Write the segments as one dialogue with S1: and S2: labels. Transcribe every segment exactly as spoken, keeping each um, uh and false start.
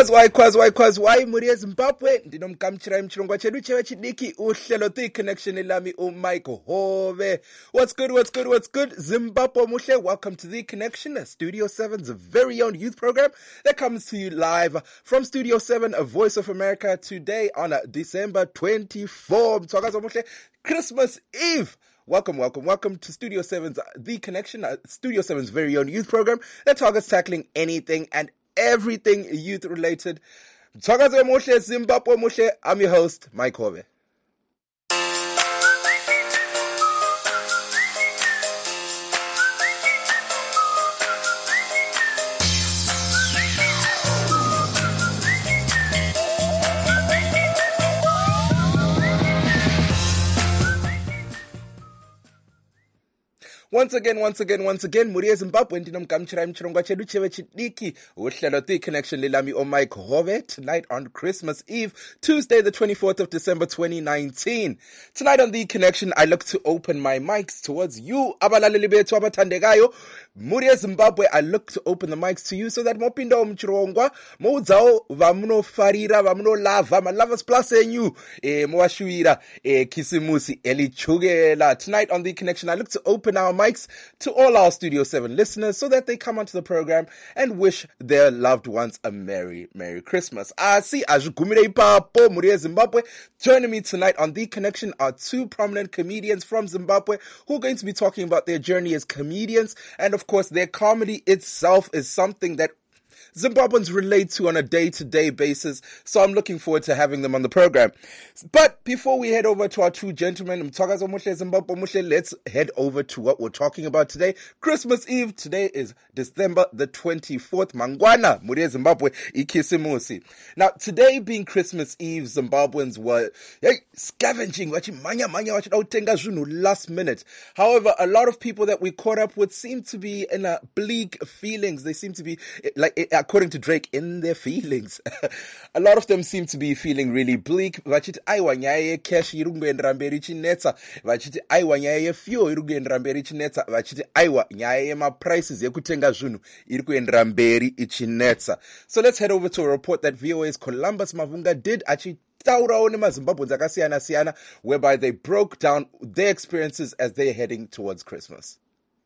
S1: Kwazi why kwazi why kwazi why muri eZimbabwe ndinomkamchira mchirongwa chedu chewe chidiki uhlelo the connection elami uMike Hove. What's good, what's good, what's good? Zimbabwe muhle, welcome to the connection, Studio seven's very own youth program that comes to you live from Studio seven, a Voice of America, today on December twenty-fourth. Mthwakazo muhle, Christmas Eve. Welcome, welcome, welcome to Studio seven's The Connection, uh, Studio seven's very own youth program that targets tackling anything and everything youth related. Mthwakazo muhle, Zimbabwe muhle. I'm your host, Mike Hove. Once again, once again, once again, muri eZimbabwe ndinomkamchira mchirongwa chedu chewe chidiki uhlelo the connection lelami uMike Hove, tonight on Christmas Eve, Tuesday the twenty-fourth of December twenty nineteen. Tonight on the connection, I look to open my mics towards you, abalaleli bethu abathandekayo. Muri eZimbabwe, I look to open the mics to you so that mopinda umchirongwa moudzawo vamunofarira vamunolava malovers plus enyu eh moashwira eh kisimusi elichugela. Tonight on the connection, I look to open our mics to all our Studio seven listeners so that they come onto the program and wish their loved ones a Merry, Merry Christmas. I see Ajugumire Ipapo, muri eZimbabwe. Joining me tonight on The Connection are two prominent comedians from Zimbabwe who are going to be talking about their journey as comedians, and of course their comedy itself is something that Zimbabweans relate to on a day-to-day basis, so I'm looking forward to having them on the program. But before we head over to our two gentlemen, Mthwakazo muhle, Zimbabwe muhle, let's head over to what we're talking about today. Christmas Eve. Today is December the twenty-fourth. Mangwana, muri eZimbabwe, ikisimusi. Now, today being Christmas Eve, Zimbabweans were hey, scavenging, manya manya last minute. However, a lot of people that we caught up with seem to be in a bleak feelings. They seem to be like, according to Drake, in their feelings. A lot of them seem to be feeling really bleak. Vachiti aiwa nyaya yecash iri kungoendera mberi ichinetsa. Vachiti aiwa nyaya yefuel iri kuendera mberi ichinetsa. Vachiti aiwa nyaya yemaprices yekutenga zvinhu iri kuendera mberi ichinetsa. So let's head over to a report that V O A's Columbus Mavunga did actually taurawo nemaZimbabweans akasiyana siyana, whereby they broke down their experiences as they're heading towards Christmas.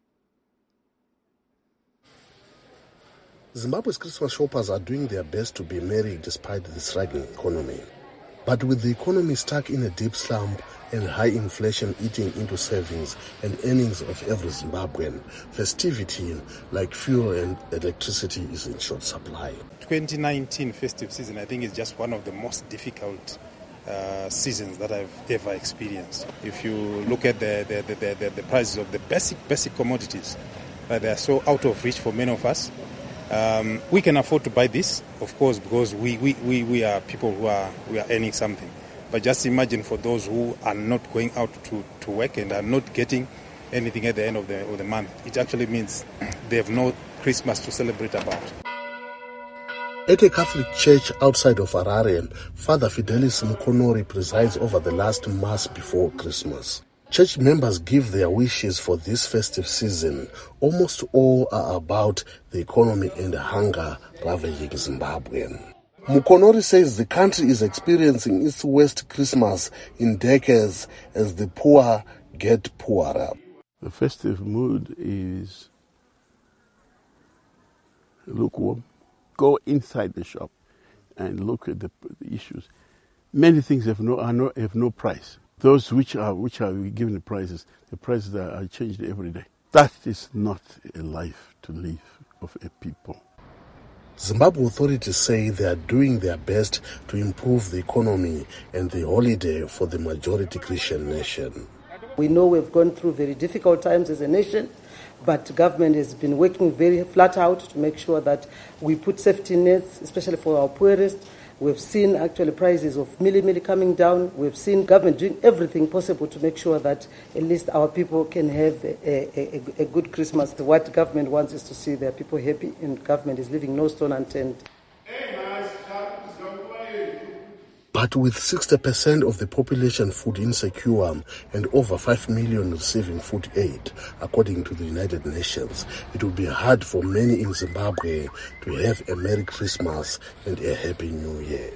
S2: Zimbabwe's Christmas shoppers are doing their best to be merry despite the struggling economy. But with the economy stuck in a deep slump and high inflation eating into savings and earnings of every Zimbabwean, festivity like fuel and electricity is in short supply.
S3: twenty nineteen festive season, I think, is just one of the most difficult uh, seasons that I've ever experienced. If you look at the, the, the, the, the prices of the basic, basic commodities, uh, they are so out of reach for many of us. Um, we can afford to buy this, of course, because we, we, we, we are people who are we are earning something. But just imagine for those who are not going out to, to work and are not getting anything at the end of the, of the month. It actually means they have no Christmas to celebrate about.
S2: At a Catholic church outside of Harare, Father Fidelis Mukonori presides over the last Mass before Christmas. Church members give their wishes for this festive season. Almost all are about the economy and hunger ravaging Zimbabwe. Mukonori says the country is experiencing its worst Christmas in decades as the poor get poorer.
S4: The festive mood is lukewarm. Go inside the shop and look at the, the issues. Many things have no, are no have no price. Those which are which are given the prices, the prices are, are changed every day. That is not a life to live of a people.
S2: Zimbabwe authorities say they are doing their best to improve the economy and the holiday for the majority Christian nation.
S5: We know we've gone through very difficult times as a nation, but government has been working very flat out to make sure that we put safety nets, especially for our poorest. We've seen actually prices of milli milli coming down. We've seen government doing everything possible to make sure that at least our people can have a, a, a, a good Christmas. What government wants is to see their people happy, and government is leaving no stone unturned.
S2: But with sixty percent of the population food insecure and over five million receiving food aid, according to the United Nations, it will be hard for many in Zimbabwe to have a Merry Christmas and a Happy New Year.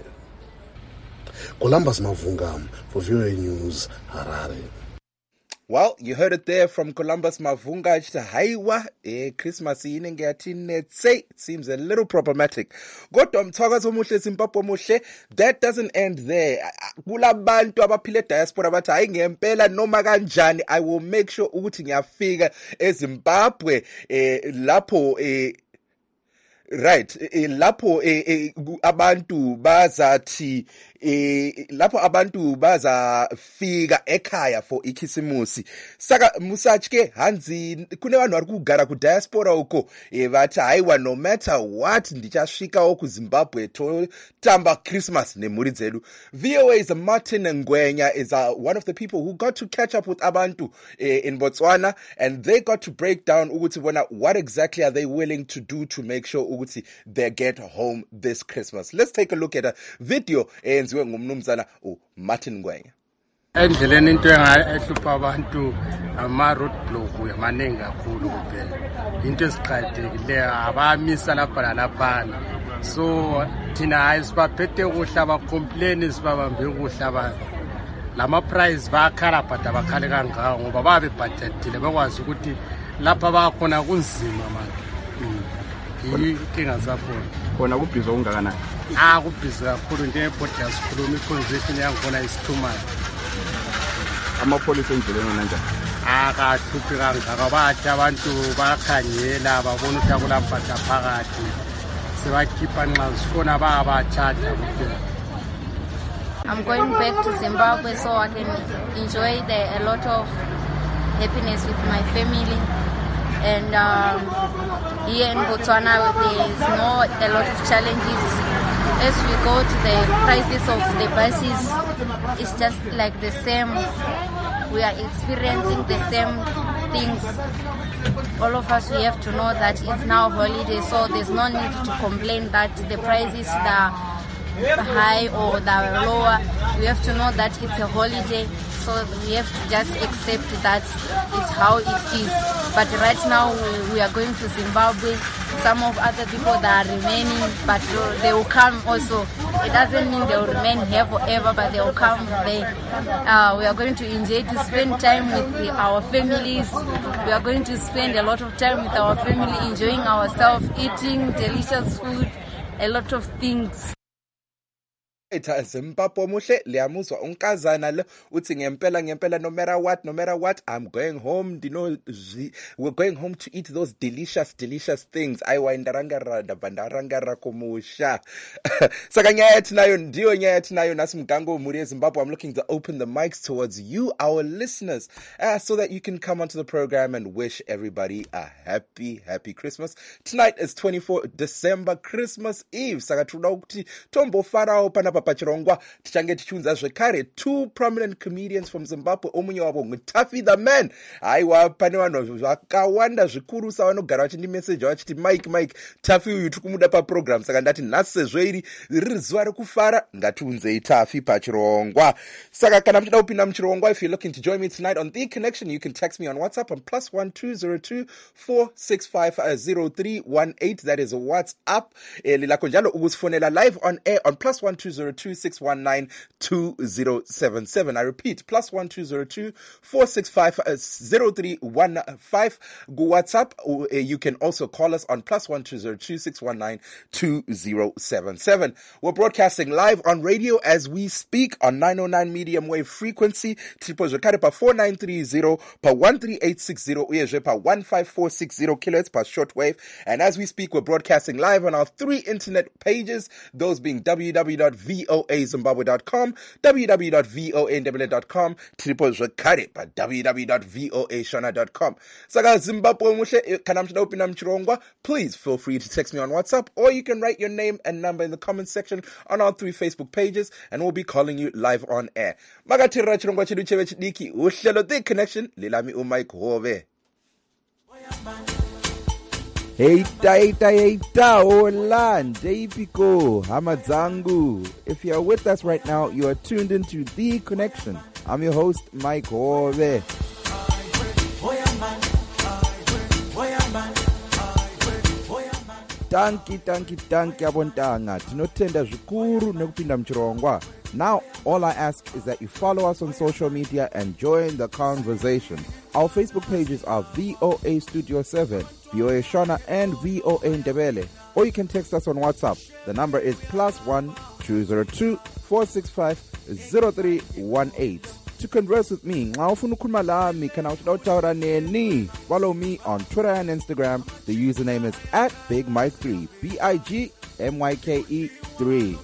S2: Columbus Mavunga for V O A News, Harare.
S1: Well, you heard it there from Columbus Mavunga. Haiwa, eh, Christmas inenge yathini say it seems a little problematic. Kodwa mthakazo omuhle Zimbabwe omuhle, that doesn't end there. Kulabantu abaphile diaspora bathi hayi ngempela noma kanjani I will make sure ukuthi ngiyafika eZimbabwe eh lapho eh right eh, lapho eh, eh, abantu bazathi eh lapho abantu bazafika ekhaya for ikhisimusi saka musachi ke hanzi kune vanhu vari kugara ku diaspora uko eh bathi hayiwa no matter what ndichasvikawo ku Zimbabwe to tamba Christmas nemhuri dzedu. V O A's Martin Ngwenya is uh, one of the people who got to catch up with abantu eh, in Botswana, and they got to break down ukuthi bona what exactly are they willing to do to make sure ukuthi they get home this Christmas. Let's take a look at a video eh, ngumnumzana uMartin Ngwenya.
S6: Endleleni into ehlupha abantu ama road block yamaningi kakhulu kuphela. Into esiqhadekileyo abamisa lapha lalapha. So thina ayisibaphethe kuhle abacomplain sibabambe kuhle abantu. Lama price bakhala but abakhale kangaka ngoba babe budgetile bakwazi ukuthi lapha bakhona kunzima manje. Inkinga zakhona.
S7: Khona kubhizi okungakanani?
S6: Ah kubhizi kakhulu nje podcast khuluma iconversation yangikhona is too much.
S7: Amapholisa endleleni kanjani?
S6: Ah kahluphi kangaka bathi abantu bakhangela babona ukuthi akulampahla phakathi. Sebakhipha nxa sifona bayabatshatha kuphela.
S8: I'm going back to Zimbabwe so I can enjoy the, a lot of happiness with my family. And um, here in Botswana, there is no a lot of challenges. As we go to the prices of the buses, it's just like the same. We are experiencing the same things. All of us, we have to know that it's now holiday, so there's no need to complain that the prices are high or they're lower. We have to know that it's a holiday, so we have to just accept that it's how it is. But right now we, we are going to Zimbabwe. Some of other people that are remaining, but they will come also. It doesn't mean they will remain here forever, but they will come there. Uh, we are going to enjoy to spend time with the, our families. We are going to spend a lot of time with our family, enjoying ourselves, eating delicious food, a lot of things.
S1: Zimbabwe muhle liyamuzwa unkazana lo uthi ngempela ngempela no matter what no matter what I'm going home. You know, we're going home to eat those delicious delicious things. Aiwa indarangara bandarangara komusha saka nyaya yetu nayo ndio nyaya yetu nayo nasi mgango muri eZimbabwe. I'm looking to open the mics towards you, our listeners, uh, so that you can come onto the program and wish everybody a happy happy Christmas. Tonight is twenty-fourth December, Christmas Eve. Saka tuda ukuthi tombo farao panapa pachirongwa tichange tichunza zvekare two prominent comedians from Zimbabwe. Omunye wavo Taffy the Man. Aiwa pane vanhu vakawanda zvikuru savanogara vachindi message vachiti Mike Mike Taffy uyu tikumuda pa program. Saka ndati nhasi sezvo iri riri zuva rekufara ngatiunzei Taffy pachirongwa. Saka kana muchida kupinda muchirongwa, if you're looking to join me tonight on The Connection, you can text me on WhatsApp on plus one two zero two four six five zero three one eight. That is a WhatsApp. Eh, lilakho njalo ukusifonela live on air on plus one two zero two six one nine two zero seven seven. I repeat, plus one two zero two four six five zero three one five. Go WhatsApp. Uh, you can also call us on plus one two zero two six one nine two zero seven seven. We're broadcasting live on radio as we speak on nine oh nine medium wave frequency. Triple Zrekare pa four nine three zero pa one three eight six zero uyezve pa one five four six zero kilohertz pa shortwave. And as we speak, we're broadcasting live on our three internet pages, those being w w w dot voa zimbabwe dot com, w w w dot voa ndebele dot com, triple Zrekare pa w w w dot voa shona dot com. Saka Zimbabwe muhle kana mchida upinda mchirongwa, please feel free to text me on WhatsApp, or you can write your name and number in the comment section on our three Facebook pages, and we'll be calling you live on air. Magatirira chirongwa chedu cheve chidiki uhlelo The Connection lilami uMike Hove. Heita, heita, heita, hola, Ndepiko, Hamadzangu. If you are with us right now, you are tuned into The Connection. I'm your host, Mike Hove. Tanki, tanki, tanki, abontanga. Tinotenda zvikuru nekupinda mchirongwa. Now, all I ask is that you follow us on social media and join the conversation. Our Facebook pages are V O A Studio seven, V O A Shona, and V O A Ndebele. Or you can text us on WhatsApp. The number is plus one two zero two four six five zero three one eight. To converse with me, follow me on Twitter and Instagram. The username is at Big Mike three, B I G M Y K E three.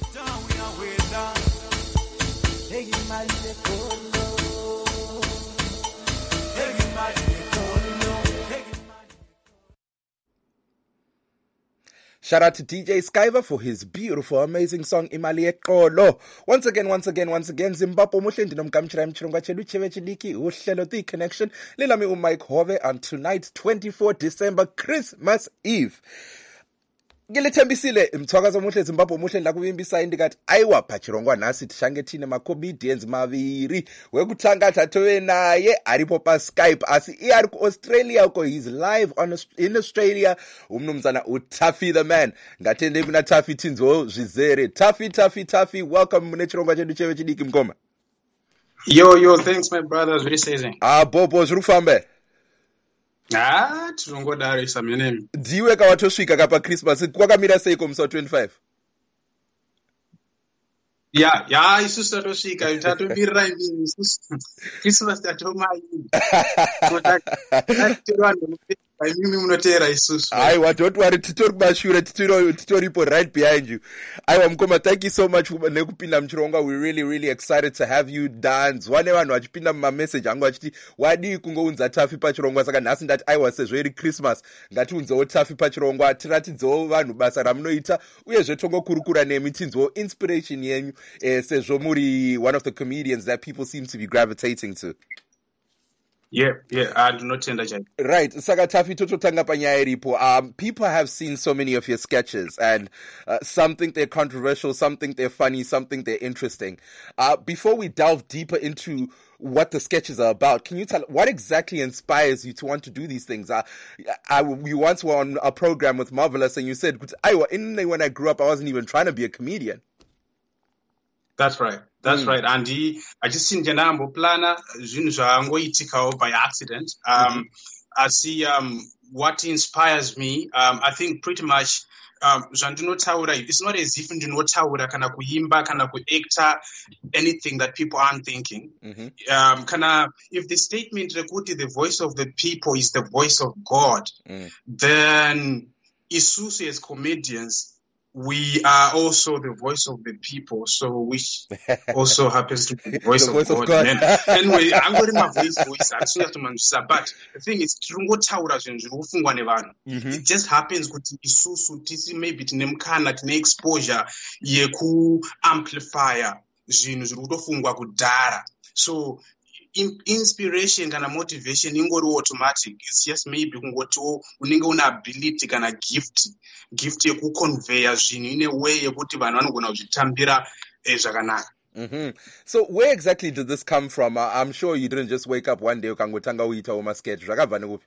S1: Shout out to D J Skyver for his beautiful, amazing song Imali Ekolo. Once again, once again, once again, Zimbabwe muhle ndinomkamchira mchirongwa chedu cheve chidiki uhlelo The Connection. Lilami uMike Hove on tonight, twenty-fourth December, Christmas Eve. Ngilethembisile mthwakazo muhle Zimbabwe muhle ndakuvimbisa indikati aiwa pachirongwa nasi tishange tine macomedians maviri wekuthanga tatove naye aripo pa Skype asi iye ari ku Australia uko he's live on in Australia umnumzana uTaffy the man ngatende kuna Taffy tinzo zvizere Taffy Taffy Taffy welcome mune chirongwa chedu cheve chidiki mkoma.
S9: Yo yo thanks my brothers very season.
S1: Ah bobo zviri kufamba.
S9: Ah, tinongodarisa menemi.
S1: Ndiwe kawatosvika kapa Christmas kwakamira seiko musi twenty-five?
S9: Ya, ya isusu tatosvika tatobirira inini isusu. Christmas tatomai. Mimi munotera isusu.
S1: Aiwa, don't worry, titori kumashure, titoripo right behind you. Aiwa mkoma, thank you so much nekupinda mchirongwa. We're really really excited to have you dance. Wane vanhu vachipinda muma message angu vachiti wadi kungounza Taffy pachirongwa saka nhasi ndati aiwa sezvo iri Christmas ngatiunzewo Taffy pachirongwa tiratidzewo vanhu basa ramunoita uyezve tongokurukura nemi tinzwewo inspiration yenyu eh, sezvo muri one of the comedians that people seem to be gravitating to.
S9: Yeah, yeah, I do not tend to.
S1: Right, Saka Taffy tototanga panyaya iripo. Um, people have seen so many of your sketches, and uh, some think they're controversial, some think they're funny, some think they're interesting. Uh, before we delve deeper into what the sketches are about, can you tell what exactly inspires you to want to do these things? Uh, I, we once were on a program with Marvelous, and you said, when I grew up, I wasn't even trying to be a comedian.
S9: That's right. That's mm. right. And he, I just seen Janambo Plana, Zunzangoitiko by accident. Um, mm-hmm. I see um, what inspires me. Um, I think pretty much, um, it's not as if you know Taura, kana kuimba, kana kuacta, anything that people aren't thinking. Mm-hmm. Um, kana, if the statement, the voice of the people is the voice of God, mm. then Isusu as comedians, we are also the voice of the people, so which also happens to be the voice, the voice of, of God. God. Anyway, I'm going to my voice, voice, but the thing is, mm-hmm. it just happens with Isusu, maybe to name kind of exposure, yeku amplifier, so in, inspiration and motivation ingori automatic. It's just maybe ungoto unenge una ability kana gift gift yeku convey zvinhu in a way yekuti vanhu vanogona kuzvitambira zvakanaka.
S1: Mm-hmm. So where exactly did this come from? Uh, I'm sure you didn't just wake up one day ukangotanga uita uma sketch. Zvakabva nekupi?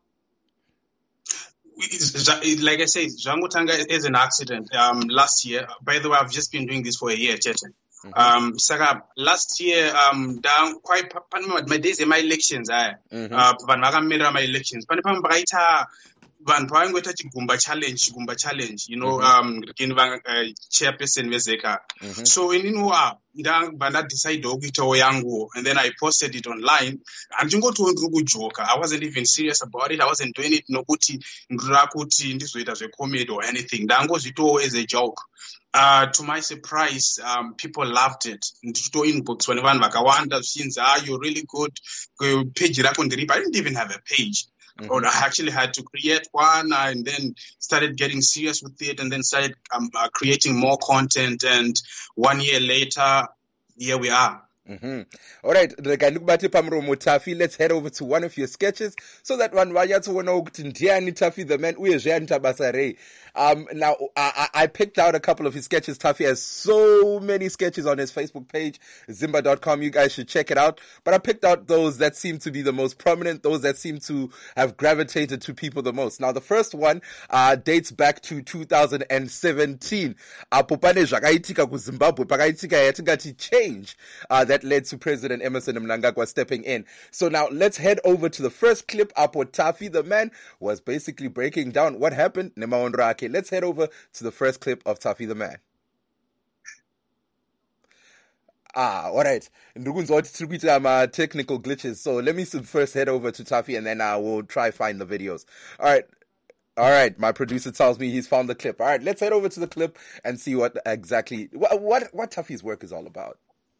S9: Like I said, zvangotanga as an accident um, last year. By the way, I've just been doing this for a year, Chechen. Mm-hmm. Um, Saka, last year, um, down quite, my days, my elections, I, mm-hmm. uh, my elections, vanhu pavangoita chigumba challenge chigumba challenge you know um uh, chairperson vezeka mm-hmm. so inini ndanga ndadecide kuitawo yangu and then I posted it online andingoti ndiri kujoka. I wasn't even serious about it. I wasn't doing it nokuti ndira kuti ndizoita zvecomedy or anything. Ndangozvitowo as a joke. Uh, to my surprise, um, people loved it. Ndito inbox when vanhu vakawanda zvichinzi ah you're really good page rako ndiripa. I didn't even have a page. Mm-hmm. Or I actually had to create one and then started getting serious with it and then started um, uh, creating more content. And one year later, here we are.
S1: Mm-hmm. All right, Tafi, let's head over to one of your sketches so that one Tafi the man Um now I, I picked out a couple of his sketches. Tafi has so many sketches on his Facebook page, Zimba dot com. You guys should check it out. But I picked out those that seem to be the most prominent, those that seem to have gravitated to people the most. Now the first one uh dates back to two thousand seventeen. Apo pane zvakaitika ku Zimbabwe pakaitika yatingati change uh, that led to President Emmerson Mnangagwa stepping in. So now let's head over to the first clip. Apo Tafi the man was basically breaking down what happened. Let's head over to the first clip of Tafi the man. Ah, all right. My technical glitches. So let me first head over to Tafi and then I will try find the videos. All right. All right. My producer tells me he's found the clip. All right. Let's head over to the clip and see what exactly, what, what, what Tafi's work is all about.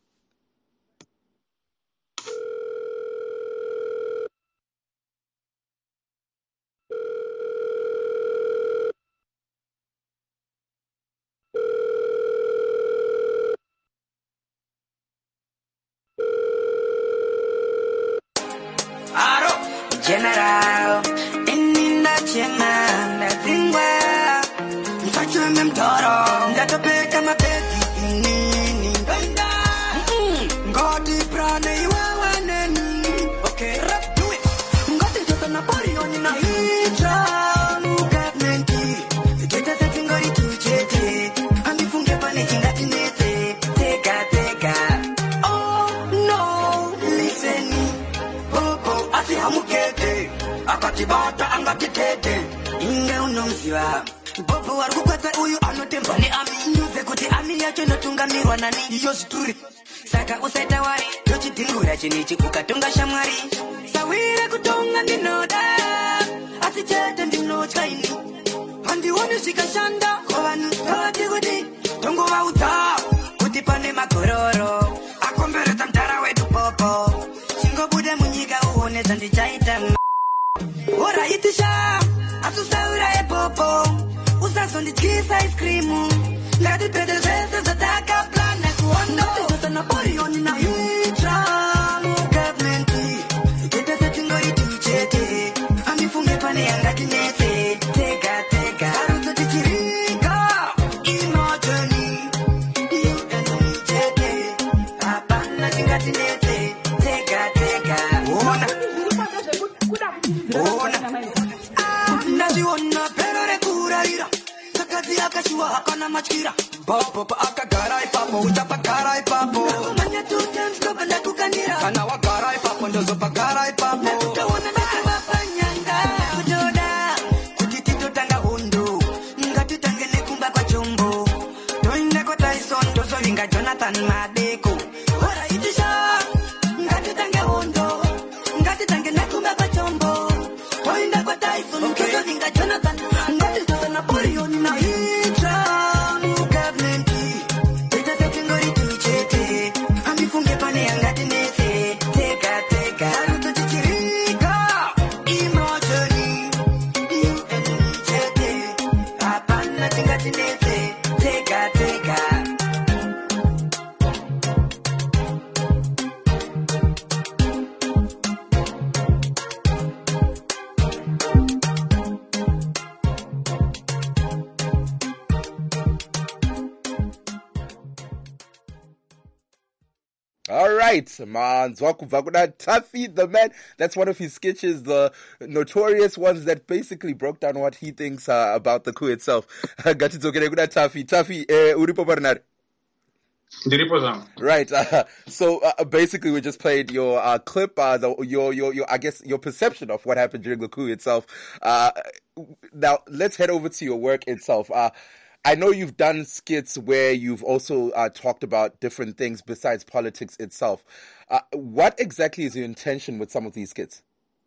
S10: General, in the chena, nothing well. If I turn them toro, that a big and a baby in Ganda. God, the prana, you are one. Okay, rap, do it. Got to get on a body on in a hijab. Government, get a setting on it to check. And if you get panicking, that in it, take a, take a. Oh, no, listen. Ati hamukete, akatibata angatitete. Inge unomziwa. Bobo warukupata uyu anotemba ni ami. Nyuze kuti ami yacho notungamirwa nani. Iyo situri. Saka usaita wari. Yochi dingura chinichi kukatunga shamwari. Sawira kutunga ndinoda. Ati chete ndinochaini. Handi wani shikashanda. Kovanu tawati kuti. Tongo wa uta. Kuti pane makororo. Akombere tamtara wetu popo. Chingo bude munyiga uone zandichaita m***. Ora itisha, atusaura e popo. Usa sondikisa ice cream. Ngati pedel zese zataka plana kuondo. Tota na bori oni na hitra. Government, kita setingo ituchete. Amifunge pane yanga kinete. Tega, tega. Saruto tichirika. Imotoni. You and me tete. Apana chingati nete. Tega, tega. Ona. Naziona pero recurarira. Sakati akashua hakana machira. Papo pa akagarai papo utapa karai papo. Manya two times kabla kukanira. Kana wagarai papo ndozo pagarai papo. Tawana na panyanga. Kujoda. Kutitito tanga hundu. Ngati tangene kumba kwa chombo. Toinde kwa Tyson dozo linga Jonathan Madeko. Ora itisha. Ngati tange hundu. Ngati tangene kumba kwa chombo. Toinde kwa Tyson dozo linga Jonathan. Ngati dozo na Porioni na hitra. Government. Ita setingo ituchete. Amifunge pane yangati nete. Tega, tega. Saruto chichirika. Imotoni. You and me tete. Apana chingati nete. Tega, tega.
S1: All right, man. Tafi the man. That's one of his sketches, the notorious ones that basically broke down what he thinks uh, about the coup itself. Tafi, Tafi, eh, uripo parnar. Right. Uh, so uh, basically, we just played your uh, clip, uh, the, your your your I guess your perception of what happened during the coup itself. Uh, now let's head over to your work itself. Uh, I know you've done skits where you've also uh, talked about different things besides politics itself. Uh, what exactly is your intention with some of these skits?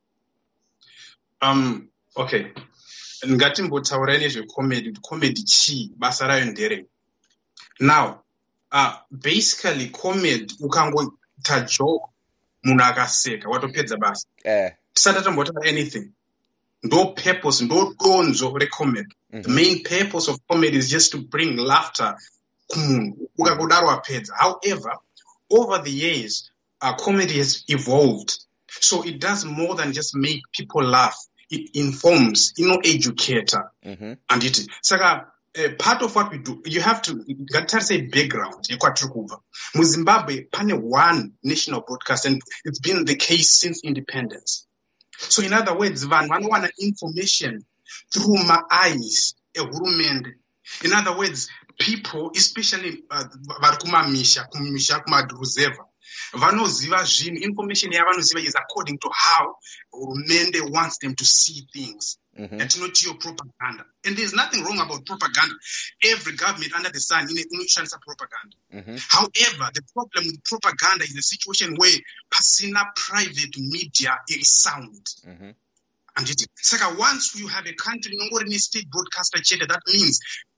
S9: Um. Okay. Ngatimbotaura nezve comedy. Comedy chi basa rayo ndere. Now. Uh, basically, comedy, ukangoita joke, munhu akaseka, watopedza basa.
S1: Eh.
S9: Tisati tambotaura anything. No purpose, no donzo recomedy. Mm-hmm. The main purpose of comedy is just to bring laughter kumunhu. Ukangodaro wapedza. However, over the years, uh, comedy has evolved. So it does more than just make people laugh. It informs, you know, educator.
S1: Mm-hmm.
S9: And it, Saka, uh, part of what we do, you have to, you got to say background. Mu Zimbabwe, pane one national broadcast, and it's been the case since independence. So in other words, Van, one want information through my eyes, a hurumende. In other words, people, especially vari kumamisha, kumisha, kumadruzeva, vanoziva zvinhu, information yavanoziva is according to how hurumende wants them to see things.
S1: Mm-hmm.
S9: And not your propaganda. And there's nothing wrong about propaganda. Every government under the sun in a propaganda.
S1: Mm-hmm.
S9: However, the problem with propaganda is a situation where pasina private media is sound.
S1: Mm-hmm.
S9: And it, so once you have a country, no more state broadcaster cheta, that means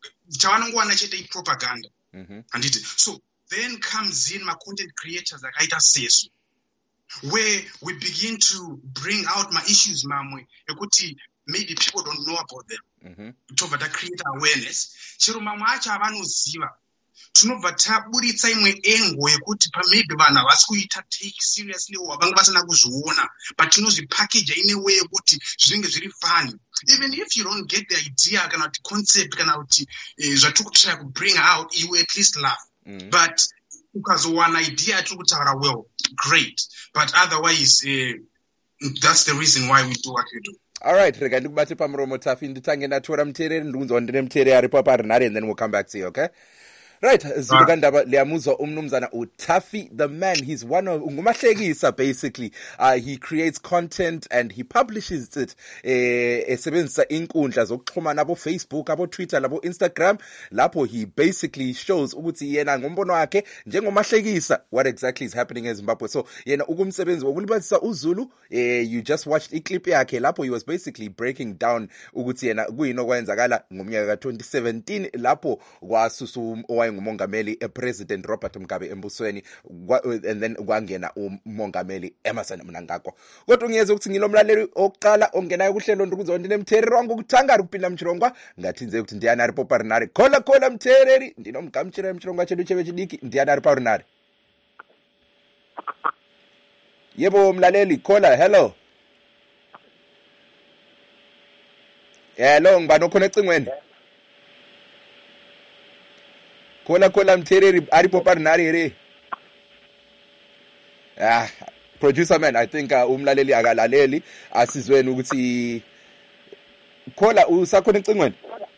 S9: cheta propaganda.
S1: Mm-hmm.
S9: And it, so then comes in my content creators like Aita says, where we begin to bring out my issues, mamwe, ekuti maybe people don't know about them.
S1: Mm-hmm.
S9: Tobva create awareness. Chero mamwe acho avanoziva. Tinobva taburitsa imwe engo yekuti maybe vanhu havasi kuita take seriously or vange vasina kuzviona, but tinozvipackage in a way yekuti zvinenge zviri funny. Even if you don't get the idea kana kuti concept kana kuti zvatiri kutry to bring out, you at least laugh.
S1: Mm-hmm.
S9: But ukazowana idea tiri kutaura, well, great. But otherwise, uh, that's the reason why we do what we do.
S1: All right, rega ndikubate pamuromo Tafi, nditange ndatora muteereri ndikunzwa ndine muteereri aripo parinhare, and then we'll come back to you, okay? Right, zilukandaba liyamuzwa umnumzana uTafi the man. He's one of ngumahlekisa basically. Uh, he creates content and he publishes it eh esebenzisa inkundla zokuxhumana abo Facebook, abo Twitter, abo Instagram. Lapho he basically shows ukuthi yena ngombono wakhe njengomahlekisa what exactly is happening in Zimbabwe. So yena ukumsebenzi wokulibazisa uZulu. Eh you just watched iclip yakhe lapho he was basically breaking down ukuthi yena kuyini okwenzakala ngomnyaka ka twenty seventeen lapho kwasusu ngumongameli president Robert Mugabe embusweni, and then kwangena umongameli Emmerson Mnangagwa. Kodwa ngiyeza ukuthi ngilomlaleli oqala ongenayo kuhlelo ndikuzwa ndinemthereri wangu ukuthangara kupinda mchirongwa ngathi nze ukuthi ndiyana ari poparinari khola khola mthereri ndinomgamchira mchirongwa chedu chebe chidiki ndiyana ari parinari. Yebo mlaleli khola, hello. Hello ngibani okhona ecingweni? Kola kola mthereri aripo parinari re. Ah, producer man, I think uh, umlaleli akalaleli asizweni ukuthi kola usakhona ecingweni.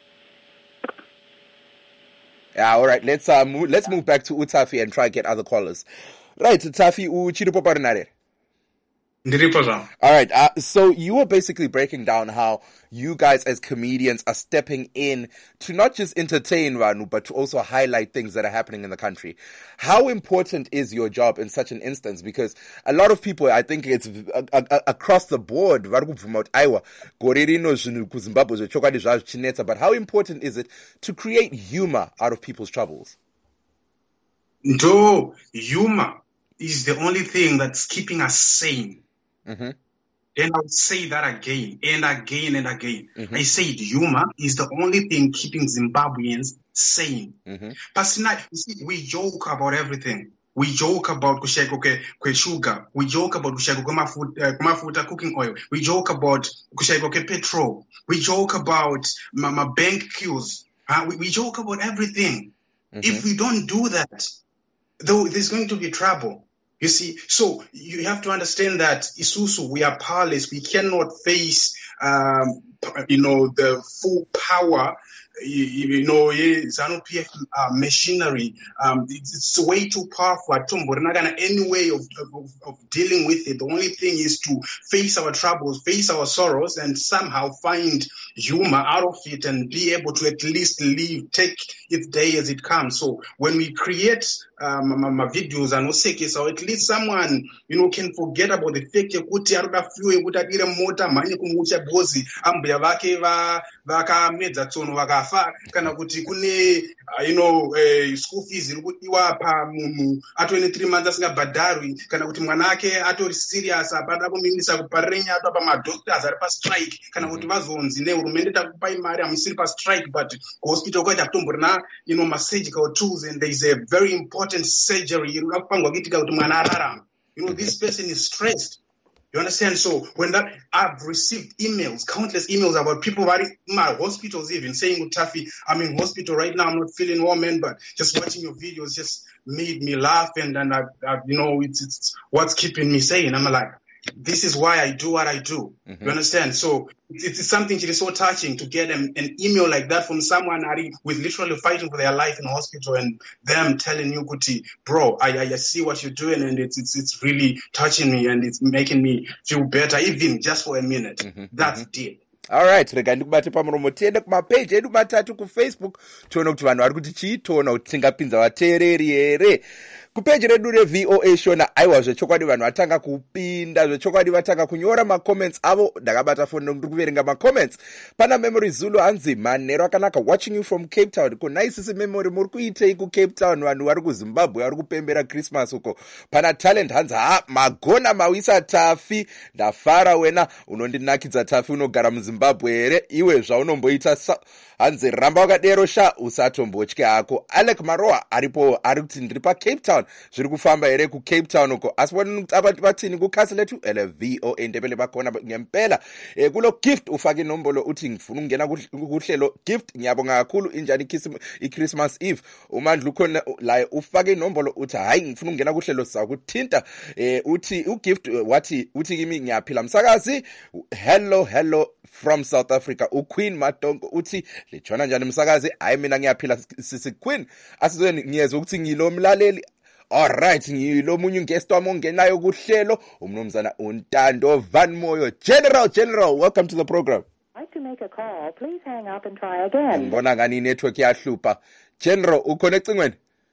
S1: Yeah, all right, let's uh, move, let's move back to uTafi and try to get other callers. Right, Tafi uchiripo parinari.
S9: All
S1: right, uh, so you were basically breaking down how you guys as comedians are stepping in to not just entertain Ranu, but to also highlight things that are happening in the country. How important is your job in such an instance? Because a lot of people, I think it's uh, uh, across the board, but how important is it to create humor out of people's troubles?
S9: No, humor is the only thing that's keeping us sane.
S1: Mm-hmm.
S9: And I'll say that again and again and again.
S1: Mm-hmm.
S9: I said humor is the only thing keeping Zimbabweans sane.
S1: Mm-hmm.
S9: But you see, we joke about everything. We joke about kushayiko ke sugar. We joke about kushayiko ke mafuta cooking oil. We joke about kushayiko ke petrol. We joke about my, my bank queues. Uh, we, we joke about everything. Mm-hmm. If we don't do that, though, there's going to be trouble. You see, so you have to understand that Isusu, we are powerless. We cannot face, um, you know, the full power, you, you know, ZANU-P F uh, machinery. Um, it's, it's way too powerful. We're not gonna any way of, of of dealing with it. The only thing is to face our troubles, face our sorrows, and somehow find humor out of it and be able to at least live, take its day as it comes. So when we create um, my, my videos and oseke, so at least someone, you know, can forget about the fake kuti aruda fuwe kuti adire mota manye kumucha bozi ambuya vake va vakamedza tsono vakafa kana kuti kune uh, you know uh, school fees iri kudiwa pamunhu atove three months asingabhadharwi kana kuti mwana ake atori serious apada kuminisa kuparenya atwa pamadoctors ari pastrike kana kuti vazonzi nehurumende takupai mari hamusiri pastrike but kuhospital kwaita kutomborina you know masurgical tools and there is a very important surgery iri kuda kupangwa kuitika kuti mwana ararama. You know, this person is stressed. You understand? So when that, I've received emails, countless emails about people in my hospitals even saying, Taffy, I'm in hospital right now, I'm not feeling well, man, but just watching your videos just made me laugh and, and I, I, you know, it's, it's what's keeping me sane. I'm like, this is why I do what I do. Mm-hmm. You understand? So it's, it's something that is so touching to get an, an email like that from someone with literally fighting for their life in the hospital and them telling you, Kuti, bro, I, I see what you're doing and it's, it's, it's really touching me and it's making me feel better, even just for a minute. Mm-hmm. That's mm-hmm. deep.
S1: Alright, rega ndikubate pamuromo tiende kumapage edu matatu kufacebook tione kuti vanhu vari kuti chiitoona kuti tingapinza vateereri here. Kupeji redu reV O A shona aiwa zvechokwadi vanhu vatanga kupinda zvechokwadi vatanga kunyora macomments avo ndakabata foni ndiri kuverenga macomments. Pana Memory Zulu hanzi manheru akanaka watching you from Cape Town. Ko naisisi Memory muri kuitei ku Cape Town vanhu vari kuZimbabwe vari kupembera Christmas uko. Pana Talent hanzi ha magona mawisa Tafi ndafara wena unondinakidza Tafi unogara muZimbabwe here iwe zvaunomboita hanzi ramba wakadero sha usatombotye hako. Alec Maroa aripo ari kuti ndiri pa Cape Town zviri kufamba here ku Cape Town uko asi abantu batini kukhasi lethu ele V O A ndebele bakhona ngempela eh kulo gift ufake inombolo uthi ngifuna ukungena kuhlelo gift ngiyabonga kakhulu injani iChristmas Eve umandla ukhona la ufake inombolo uthi hayi ngifuna ukungena kuhlelo sakuthinta eh uthi ugift wathi uthi kimi ngiyaphila msakazi hello hello from South Africa uQueen Madongo uthi lechona njani msakazi hayi mina ngiyaphila sisi Queen asizweni ngiyezwe ukuthi ngilo mlaleli. Alright, ngilo munye guest wami ongenayo kuhlelo umnomzana uNtando Van Moyo. General General, welcome to the program.
S11: I'd like to make a call. Please hang up and try again.
S1: Ngibona ngani network yahlupha. General ukhona ecingweni?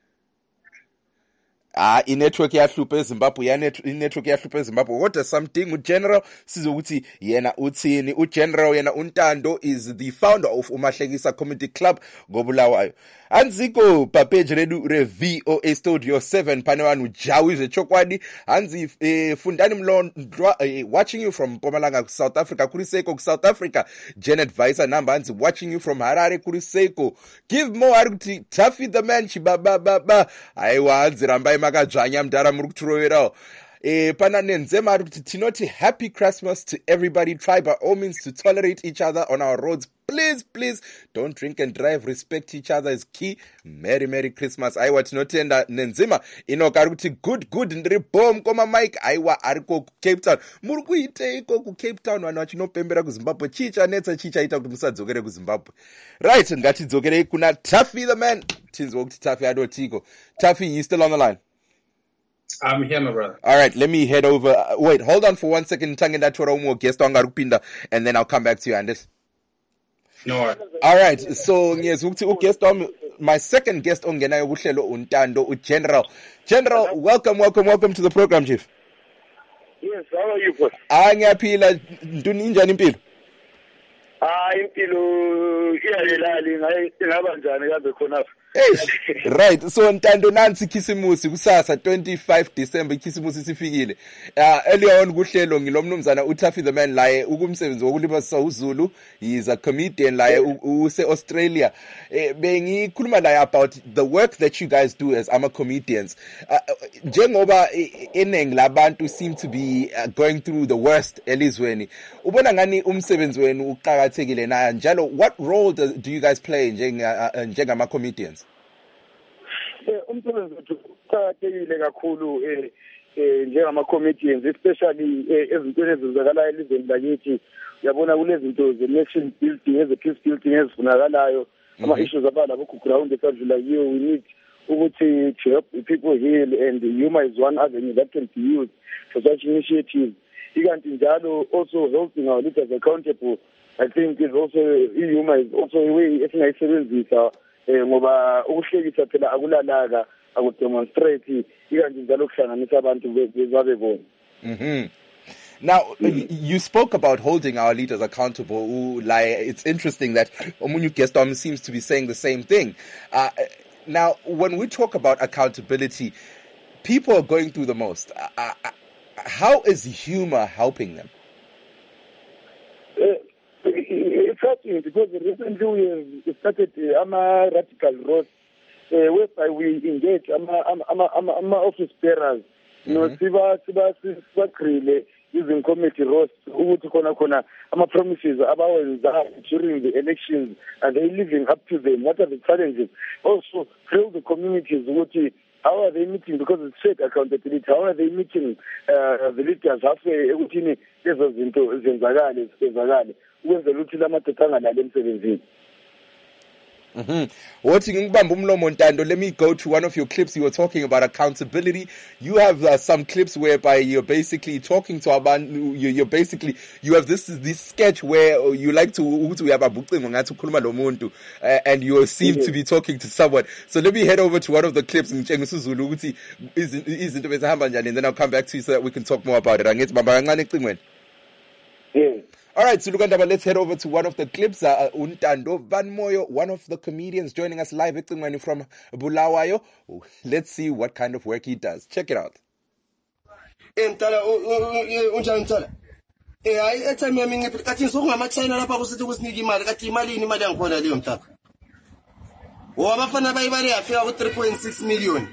S1: Ah, i-network yahlupha eZimbabwe ya network yahlupha eZimbabwe kodwa something uGeneral sizokuthi yena uthini. uGeneral yena uNtando is the founder of Umahlekisa Comedy Club ngobulawayo. Anziko papeji redu reV O A Studio seven pane vanhu Jawi zvechokwadi hanzi eh, Fundani Mlondwa eh, watching you from Mpumalanga South Africa kuriseko South Africa. Janet Vaisa namba hanzi watching you from Harare kuriseko. Give more ari kuti Taffy the man chibaba baba aiwa hanzi rambai makadzvanya mudhara muri kuturoverawo. Eh, pana nenzema ari kuti tinoti happy Christmas to everybody. Try by all means to tolerate each other on our roads. Please, please don't drink and drive. Respect each other is key. Merry, Merry Christmas. Aiwa tinotenda nenzima inoka ari kuti good good ndiri bomb koma Mike aiwa ariko ku Cape Town. Muri kuite iko ku Cape Town vanhu vachinopembera kuZimbabwe chicha netsa chicha ita kuti musadzokere kuZimbabwe. Right, ngatidzokere kuna Taffy the man. Tinzwa kuti Taffy adotiko. Taffy, you still on the line?
S9: I'm here, my brother.
S1: All right, let me head over. Uh, wait, hold on for one second. Tange ndatora umwe guest wanga kupinda and then I'll come back to you, Anders.
S9: No worries.
S1: All right, so ngiyezwa ukuthi uguest wami my second guest ongenayo kuhlelo uNtando uGeneral. General, welcome, welcome, welcome to the program, Chief.
S12: Yes, how are you, boss?
S1: Ah, ngiyaphila. Ntuni njani impilo?
S12: Ah, impilo iyalelali ngayi ingaba njani kambe khona.
S1: Hey, right, so Ntando nansi khisimusi kusasa twenty-five December khisimusi sifikile. Uh, earlier on kuhlelo ngilomnumzana uTaffy the man laye ukumsebenzi wokulibasa uZulu. He is a comedian laye use Australia. Eh, bengikhuluma laye about the work that you guys do as ama comedians. Njengoba enengi labantu seem to be uh, going through the worst elizweni. Ubona ngani umsebenzi wenu uqhakathekile na njalo what role do, do you guys play njenga uh, njengama comedians?
S12: Umsebenzi wethu uqhakathekile kakhulu eh eh njengama comedians especially ezintweni ezenzakalayo elizweni lakithi. Uyabona kunezinto ze nation building eze peace building ezifunakalayo ama issues abala boku ground esadlula yiyo. We need ukuthi to help people heal and humor is one avenue that can be used for such initiatives. Ikanti njalo also helping our leaders accountable. I think is also humor is also a way esingayisebenzisa ngoba ukuhlekisa phela akulalaka akudemonstrate ikanti njalo kuhlanganisa abantu bezabebona.
S1: Mhm. Now, mm. you spoke about holding our leaders accountable. Ooh, like, it's interesting that Omunyu Gestom seems to be saying the same thing. Uh, now, when we talk about accountability, people are going through the most. Uh, uh, how is humor helping them?
S12: Uh, it's happening because recently we have started uh, a radical road uh, whereby we engage ama office bearers. You know, siba siba siba create using committee roles ukuthi khona khona ama promises abawenza during the elections, are they living up to them? What are the challenges? Also, through the communities, ukuthi how are they meeting, because it's fake accountability, how are they meeting uh, the leaders halfway ekuthini lezo zinto zenzakale zenzakale ukwenzela ukuthi lamadoda angalali emsebenzini.
S1: Mm-hmm. Let me go to one of your clips. You were talking about accountability. You have uh, some clips whereby you're basically talking to Aban. You're basically, you have this this sketch where you like to, uh, and you seem to be talking to someone. So let me head over to one of the clips in Zulu, and then I'll come back to you so that we can talk more about it. Yeah. All right, so Lugandaba, let's head over to one of the clips. Uh, Untando Van Moyo, one of the comedians joining us live from Bulawayo. Let's see what kind of work he does. Check it out.
S13: three point six million.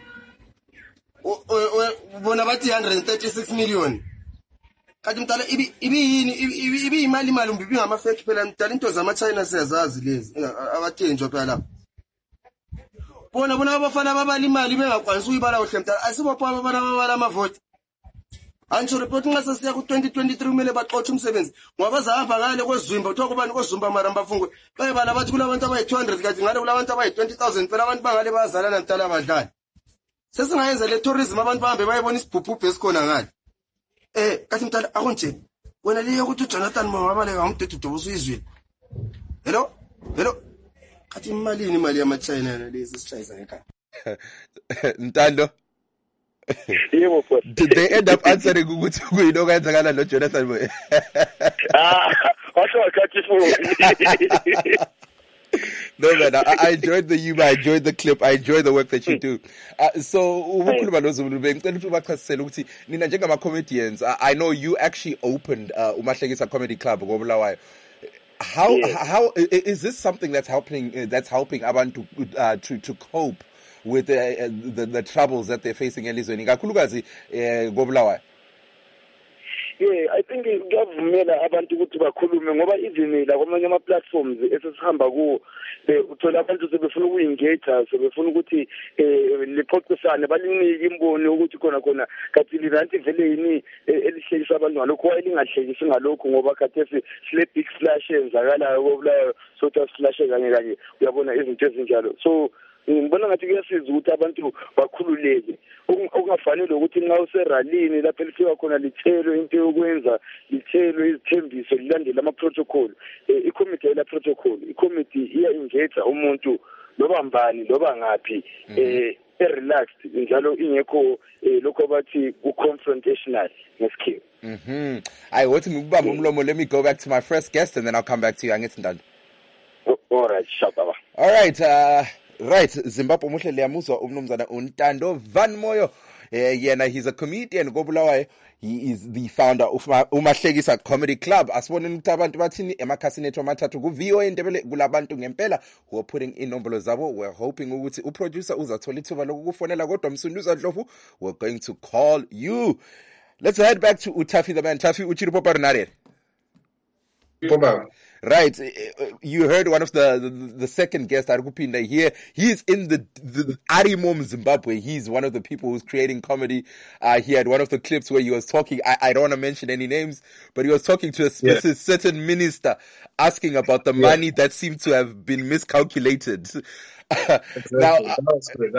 S13: one thirty-six million. Kati mtala ibi ibi yini ibi ibi imali mali mbibi ngama fake phela mtala into zama China siyazazi lezi abathenjwa phela lapha bona bona abafana ababali imali bengakwanisa uyibala ohle mtala asibopha abafana ababala ama vote ancho report ngase siya ku twenty twenty-three kumele baqotha umsebenzi ngoba zahamba ngale kwezwimba kuthiwa kubani kwezumba maramba fungwe bayibala bathi kulabantu abayi two hundred kati ngale kulabantu abayi twenty thousand phela abantu bangale bazalana mtala abadlali sesingayenza le tourism abantu bahambe bayibona isiphuphu esikhona ngale. Eh, kathi mtala akonje wena leyo ukuthi uJonathan Mawabale ngamdedu dobuso izwini. Hello? Hello? Kathi imalini imali yama China lezi sishayisa ngekhaya.
S1: Ntando.
S12: Yebo futhi.
S1: Did they end up answering ukuthi kuyino kwenzakala no Jonathan Moyo?
S12: Ah, washo kathi futhi.
S1: No, man, I, I enjoyed the humor, I enjoyed the clip, I enjoy the work that you do. Uh, so, comedians, I, I know you actually opened uh, Umahlekisa Comedy Club. How yeah. how is this something that's helping uh, that's helping abantu uh, to to cope with uh, the the troubles that they're facing elizweni kakhulukazi Gobulawayo?
S12: Yeah, I think kuyavumela abantu ukuthi bakhulume ngoba even la kwamanye ama platforms esesihamba kuwo uthola abantu sebefuna ukuengage sebefuna ukuthi liqoqisane balinike imbono ukuthi khona khona kathi liranti vele yini elihlekisa abantu ngalokho elingahlekisi ngalokho ngoba khathesi sile big splash enzakalayo Kobulawayo sothi splash kanye kanye uyabona izinto ezinjalo. So ngibona ngathi kuyasiza ukuthi abantu bakhululeke okungafanele ukuthi nxa useralini lapho elifika khona lithelo into yokwenza lithelo izithembiso lilandela ama protocol icommittee la protocol icommittee iya engage umuntu loba mbani loba ngapi eh relaxed njalo ingekho lokho bathi u confrontational ngesikhiwo.
S1: Mhm. I want to ngikubamba umlomo. Let me go back to my first guest and then I'll come back to you. Angithi Ntando.
S12: All right, shababa.
S1: All right, uh right, Zimbabwe muhle liyamuzwa umnumzana Untando Van Moyo. Uh, yena he's a comedian Gobulawayo. He is the founder of Umahlekisa Comedy Club. Asibone ukuthi abantu bathini emakhasini ethu amathathu ku V O A Ndebele kulabantu ngempela who are putting inombolo zabo. We're hoping ukuthi uproducer uzathola ithuba lokukufonela kodwa Msunduza Dlovu, we're going to call you. Let's head back to Utafi the man. Tafi uchiri popa runare.
S14: Popa.
S1: Right, you heard one of the the, the second guest, Arukupinda here. He's in the, the Arimom Zimbabwe. He's one of the people who's creating comedy. Uh, he had one of the clips where he was talking. I, I don't want to mention any names, but he was talking to a specific, yeah. certain minister, asking about the yeah. money that seemed to have been miscalculated.
S14: Exactly. Now, that was good.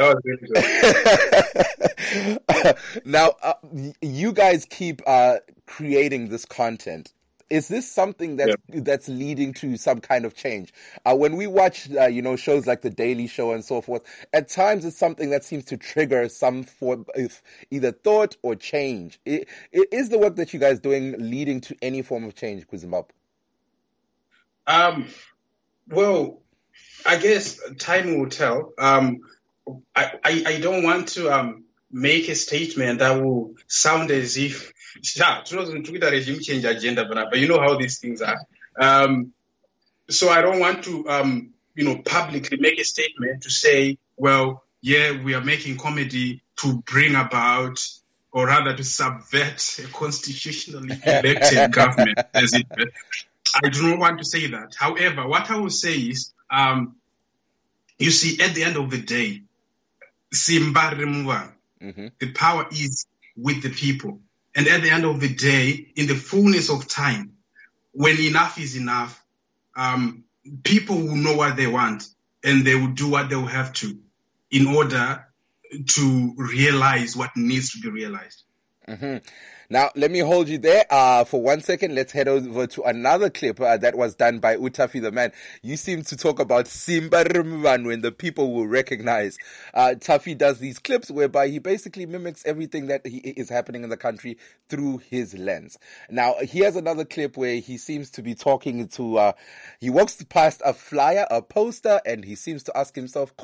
S14: That was good.
S1: Now, uh, you guys keep uh, creating this content. Is this something that's, yeah. that's leading to some kind of change? Uh, when we watch, uh, you know, shows like The Daily Show and so forth, at times it's something that seems to trigger some form of either thought or change. It, it, is the work that you guys doing leading to any form of change, Zimbabwe?
S9: Um, well, I guess time will tell. Um, I, I, I don't want to um, make a statement that will sound as if, yeah, Twitter regime change agenda, but you know how these things are. Um, so I don't want to, um, you know, publicly make a statement to say, well, yeah, we are making comedy to bring about, or rather to subvert a constitutionally elected government, as it were. I do not want to say that. However, what I will say is, um, you see, at the end of the day, Simba remover, mm-hmm. the power is with the people. And at the end of the day, in the fullness of time, when enough is enough, um, people will know what they want and they will do what they will have to in order to realize what needs to be realized.
S1: Mm-hmm. Now, let me hold you there uh, for one second. Let's head over to another clip uh, that was done by Utafi the Man. You seem to talk about Simba Rumvan when the people will recognize. Uh, Tafi does these clips whereby he basically mimics everything that he, is happening in the country through his lens. Now, here's another clip where he seems to be talking to, uh, he walks past a flyer, a poster, and he seems to ask himself,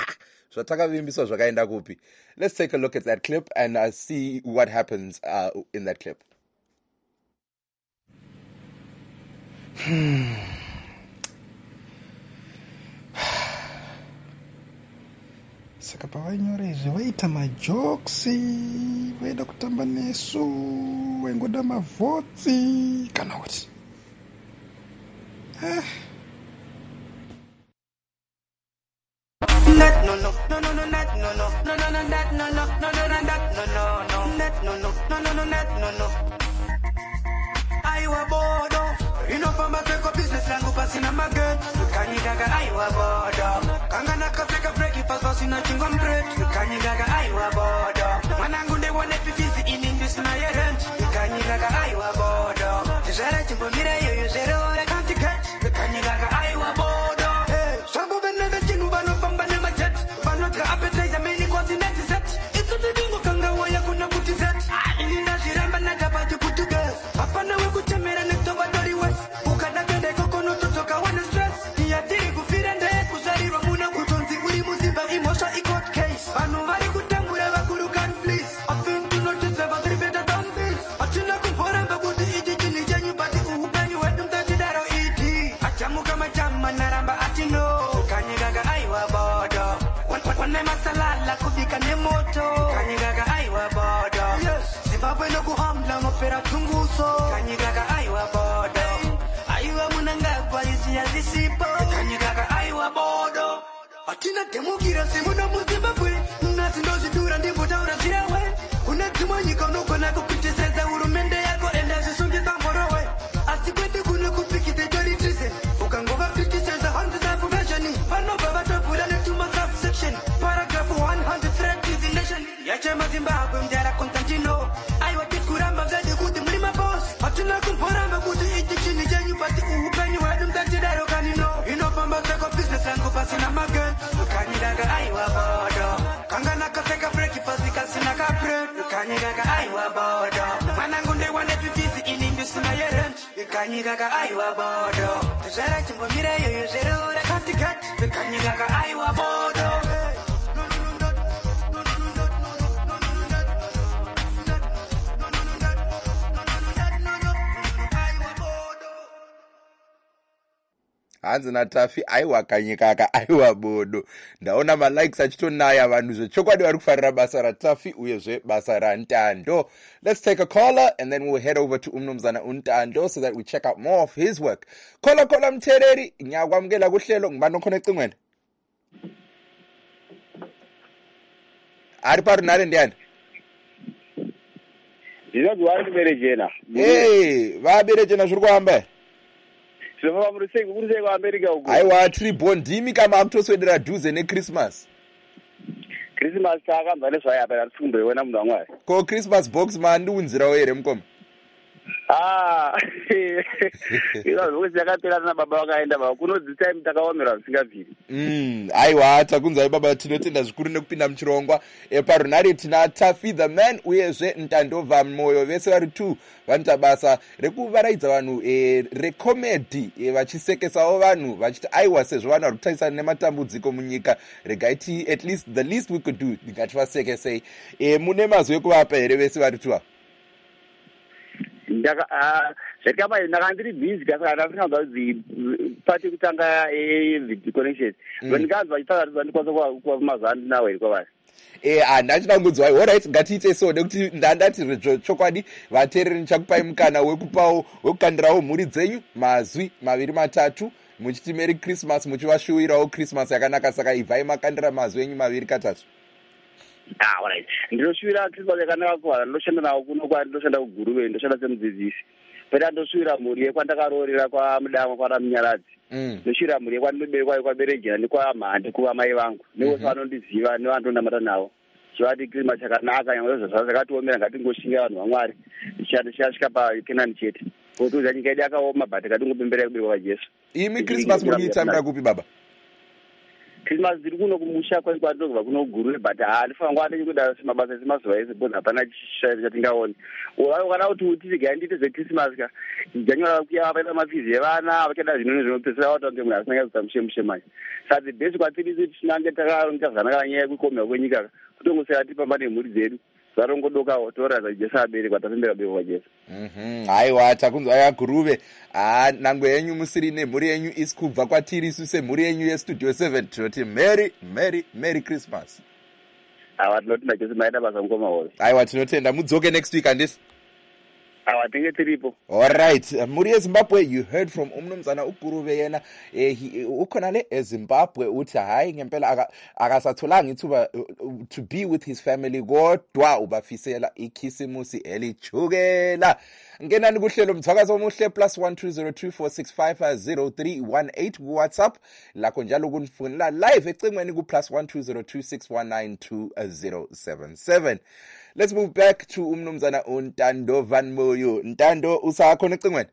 S1: let's take a look at that clip and uh, see what happens uh, in that clip.
S15: Hmm. Sakapa wanyoreze waita majoksi waida kutamba nesu wengoda mavhotsi kana kuti ah.
S10: That no no no no no that no no no no no that no no no no that no no no that no no no no no that no no. Aiwa bodo, you know for my business langu pasi na maget. Kanyi gaga aiwa bodo, kanga na kafe ka break it pasi na chingom break. Kanyi gaga aiwa bodo, manangu de one fifty in English na yerent. Kanyi gaga aiwa bodo, tijara chimbo mire yo yo zero I can't get. Kanyi gaga aiwa bodo, hey, shambo benega chingu bano pamba ne majet, bano ka appetizer many continent set. It's a bingo kanga waya kuna puti set. Ini na shiramba na tapati putu girl. Papa na we kuchemera ne toba dori west. Ukana gende koko no totoka wana stress. Iya tiri kufirende kuzari romuna kutonzi kuli muziba imosha ikot case. Bano vari kutambura bakuru can please. Often to notice about three better than this. Achuna kumpora bakuti iji chini janyu bati uhupani wedum tachi daro iti. Achamu kama chama naramba atino. Kanye gaga aiwa bodo. Wane masalala kubika ne moto. Kanye gaga aiwa bodo. Yes. Zimbabwe no kuhamla ngopera tunguso. Kanye gaga aiwa bodo. Aiwa munangagwa isi ya zisipo. Kanye gaga aiwa bodo. Atina temukira simuna mu Zimbabwe. Nasi ndozi dura ndimbo taura zirawe. Kuna timo nyika nuko na kupiteseza urumende yako enda zisungi zamborowe. Asikwete kune kupikite jori trise. Ukangova piteseza hanzi za fuveshani. Pano baba topura ne tuma subsection. Paragraph one hundred threat is the nation. Yachema Zimbabwe mjara Constantino. Aiwa tikuramba zadi kuti mlima boss. Atina kumporamba kuti ijichini janyu pati uhupeni wadum zadi daro kanino. Inopamba seko business langu pasi na maget. Kanyi gaga aiwa bodo. Kanga na kaseka breki pasi kasi na kapre. Kanyi gaga aiwa bodo. Manangunde wane fifisi ini mbisu na yerent. Kanyi gaga aiwa bodo. Tujara chimbo mire yo yo zero ura kanti gat. Kanyi gaga aiwa bodo.
S1: hanzi naTafi aiwa kanyikaka aiwa bodo. Ndaona ma likes achitonaya vanhu zvechokwadi vari kufarira basa raTafi uyezve basa raNtando. Let's take a caller and then we'll head over to uMnumzana uNtando so that we check out more of his work. Caller caller mthereri ngiyakwamukela kuhlelo ngibani okhona ecingweni? Ari paru nare ndiyani?
S16: Ndinoti wari kuberejena.
S1: Hey, vaberejena zviri kuhamba?
S16: Zvova murisei murisei kuAmerica uko.
S1: Aiwa tiri bondimi kama akutoswedera dhuze neChristmas.
S16: Christmas takamba nezvayapa ratfumbe wena munhu waMwari.
S1: Ko Christmas box man ndiunzirawo here mukoma?
S16: Ah. Ikazokuthi yakapelana nababa wakaenda baba kunodzi time takaomera zvisingabviri.
S1: Mm, aiwa takunzwai baba tinotenda zvikuru nekupinda muchirongwa. E, parunare tina Taffy the Man uyezve Ntandova Moyo vese vari two vanoita basa rekuvaraidza vanhu e, recomedy e, vachisekesawo vanhu vachiti aiwa sezvo vanhu vari kutarisana nematambudziko munyika regaiti at least the least we could do ngativasekesei. E, mune mazwi ekuvapa here vese vari two?
S16: Ndaka zvekaba ndakandiri busy kasaka ndasinganzwa kuti pati kutanga e connection. Ndinganzwa chitaka ndikwanisa kumazana nawe iri kwavari.
S1: Eh handachida kungonzwai. All right ngatiite so nekuti ndandati chokwadi vateereri ndichakupai mukana wekupawo wekukandirawo mhuri dzenyu mazwi maviri matatu muchiti Merry Christmas muchivashuvirawo Christmas yakanaka saka ibvai makandira mazwi enyu maviri katatu.
S16: Ah, all right. Ndinoshuvira Christmas yakanaka kuvanhu ndinoshanda nawo kuno kwari ndinoshanda kuGuruve ndinoshanda semudzidzisi. Pera ndoshuvira mhuri yekwandakaroorera kwaMudama kwana Munyaradzi. Ndoshuvira mhuri yekwandinoberekwa kwaBeregera nekwamhande kuvamai vangu. Nevose vanondiziva nevanondonamata navo. Chivati Christmas chakanaka nyangwe zvazvo zvakatiomera ngatingoshinga vanhu vaMwari. Tichasvika paKenani chete. Kuti nyika yedu yakaoma but ngatingopemberera kuberekwa kwaJesu.
S1: Imi Christmas munoitambira kupi baba?
S16: Christmas ndiri kuno kumusha kwandinobva kuno Guruve but handifanga ngwate chikuda mabasa emazuva ese because hapana chatingaona. Uvayo kana kuti tisigaye ndiite zeChristmas ka January kuya vaita mafizi evana vachada zvinhu zvinopedzisira vatange munhu asingazoita mushemushe manje. Saka the best kwatiri tinange takaronga zvakanaka nyaya yekukomera kwenyika kutongosera tipamba nemhuri dzedu zvarongodokawo toratidza kuti Jesu aberekwa tapembera berekwa kwaJesu.
S1: Mhm aiwa takunzwa yaGuruve. Ah nangwe yenyu musiri nemhuri yenyu isi kubva kwatiri isu semhuri yenyu yeStudio seven tinoti Merry Merry Merry Christmas.
S16: Awa tinotenda Jesu maita basa mukoma hove.
S1: Aiwa tinotenda mudzoke next week andisi.
S16: Awa tinge tiripo.
S1: All right, muri eZimbabwe you heard from umnumzana uGuruve yena eh ukhona le eZimbabwe uthi hayi ngempela akasatholanga ithuba to be with his family kodwa ubafisela ikhisimusi elichukela. Ngenani kuhlelo mthakazo omuhle plus one two zero two four six five zero three one eight ku WhatsApp lakho njalo kunifunela live ecingweni ku plus one two zero two six one nine two zero seven seven. Let's move back to umnumzana uNtandova Moyo. Ntando usakhona ecingweni?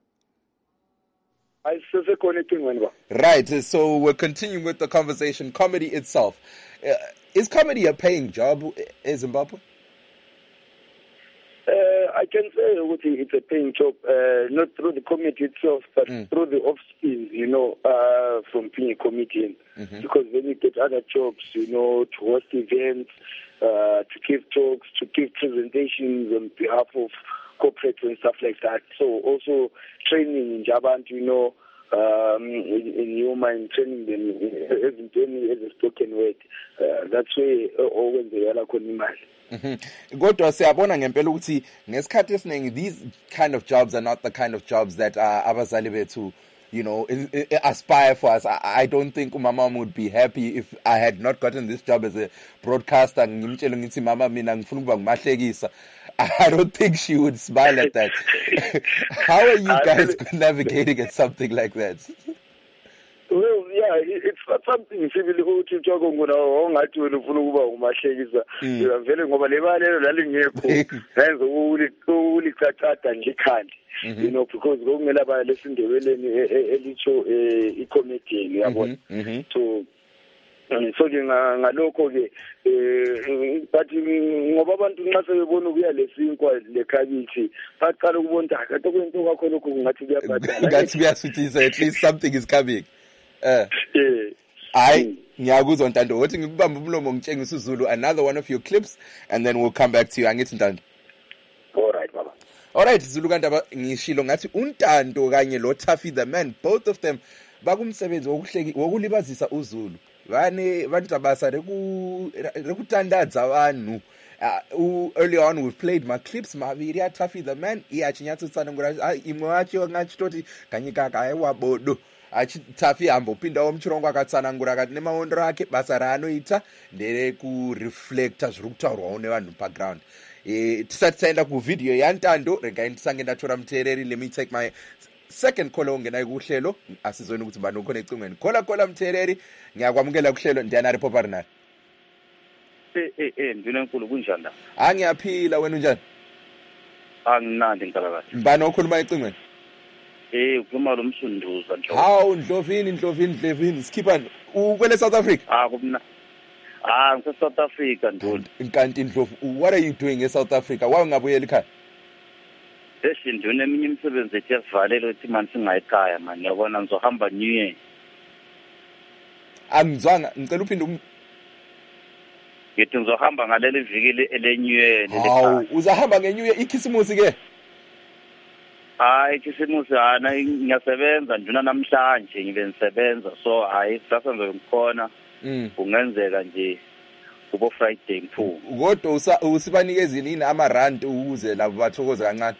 S12: Ayisesekhona ecingweni ba.
S1: Right, so we're continuing with the conversation. Comedy itself. Uh, is comedy a paying job in Zimbabwe?
S12: Uh, I can say it's a paying job, uh, not through the comedy itself, but mm. through the offspring, you know, uh, from being a comedian. Mm-hmm. Because then you get other jobs, you know, to host events, uh, to give talks, to give presentations on behalf of corporates and stuff like that. So also training in Jaban, you know, um, in, in Yuma and training them as a spoken word. Uh, that's where uh, always the yala konimali.
S1: Kodwa siyabona ngempela ukuthi ngesikhathi esiningi these kind of jobs are not the kind of jobs that uh, abazali bethu you know in, in, aspire for us. I, I don't think umama would be happy if I had not gotten this job as a broadcaster. Ngimtshela ngithi mama mina ngifuna ukuba ngumahlekisa. I don't think she would smile at that. How are you guys navigating at something like that?
S12: Well, yeah, it's not something sibili ukuthi utshoko ngona ongathi wena ufuna ukuba umahlekisa. Vele ngoba lebalelo lalingekho. Lenze ulicacada nje khandi. You know, because ngokungela ba lesindebeleni elicho i-comedian yabona. So so ngalokho ke eh but ngoba abantu nxa sebebona ukuya lesinkwa lekhabithi baqala ukubona kanti kwento kwakho lokho ngathi kuyabhadala.
S1: Ngathi kuyasuthisa, at least something is coming. Eh hayi ngiyakuzwa Ntando wothi ngikubamba umlomo ngitshengisa uZulu another one of your clips and then we'll come back to you. Angithi Ntando.
S12: All right baba.
S1: All right Zulu kandaba ngishilo ngathi uNtando kanye lo Taffy the Man both of them bakumsebenzi wokuhleki wokulibazisa uZulu. Vane vantabasa reku rekutandadza vanhu. Uh, early on we've played my clips maviri ya Taffy the Man iyachinyatsotsana ngura imwe wacho ngachitoti kanyika kaiwa bodo achi Taffy ambopindawo muchirongo akatsanangura akati nemaondero ake basa raanoita ndere kureflecta zviri kutaurwawo nevanhu background. Eh tisati taenda kuvideo yaNtando regai ndisange ndatora muteereri. Let me take my second call ongenayo kuhlelo asizoni ukuthi bani ukhona ecingweni. Khola khola muteereri ngiyakwamukela kuhlelo ndiyana repopa rinari.
S17: Eh eh eh ndinenkulu kunjani la?
S1: Ah ngiyaphila wena unjani?
S17: Anginandi ngicabanga.
S1: Bani okhuluma ecingweni?
S17: Eh ukhuluma lo Msunduza Ndlovu.
S1: Hawu Ndlovini Ndlovini Ndlovini sikhipha ukwele South Africa?
S17: Ah kumna. Ah ngise South Africa Ndlovu.
S1: Inkanti Ndlovu what are you doing in South Africa? Why ungabuyela ekhaya?
S17: Esinduna eminye imisebenzi ethi yasivalela ukuthi manje singayikhaya manje yabona ngizohamba New Year.
S1: Angizwanga ngicela uphinde
S17: ngithi ngizohamba ngaleli viki ele New Year
S1: hawu uzahamba ngeNew Year ikhisimusi ke?
S17: Hayi ikhisimusi ana ngiyasebenza njuna namhlanje ngibe nisebenza so hayi sasa ngizokhona ungenzeka nje kubo Friday mfu.
S1: Kodwa usibanikezini yini ama rand ukuze labo bathokoze kancane?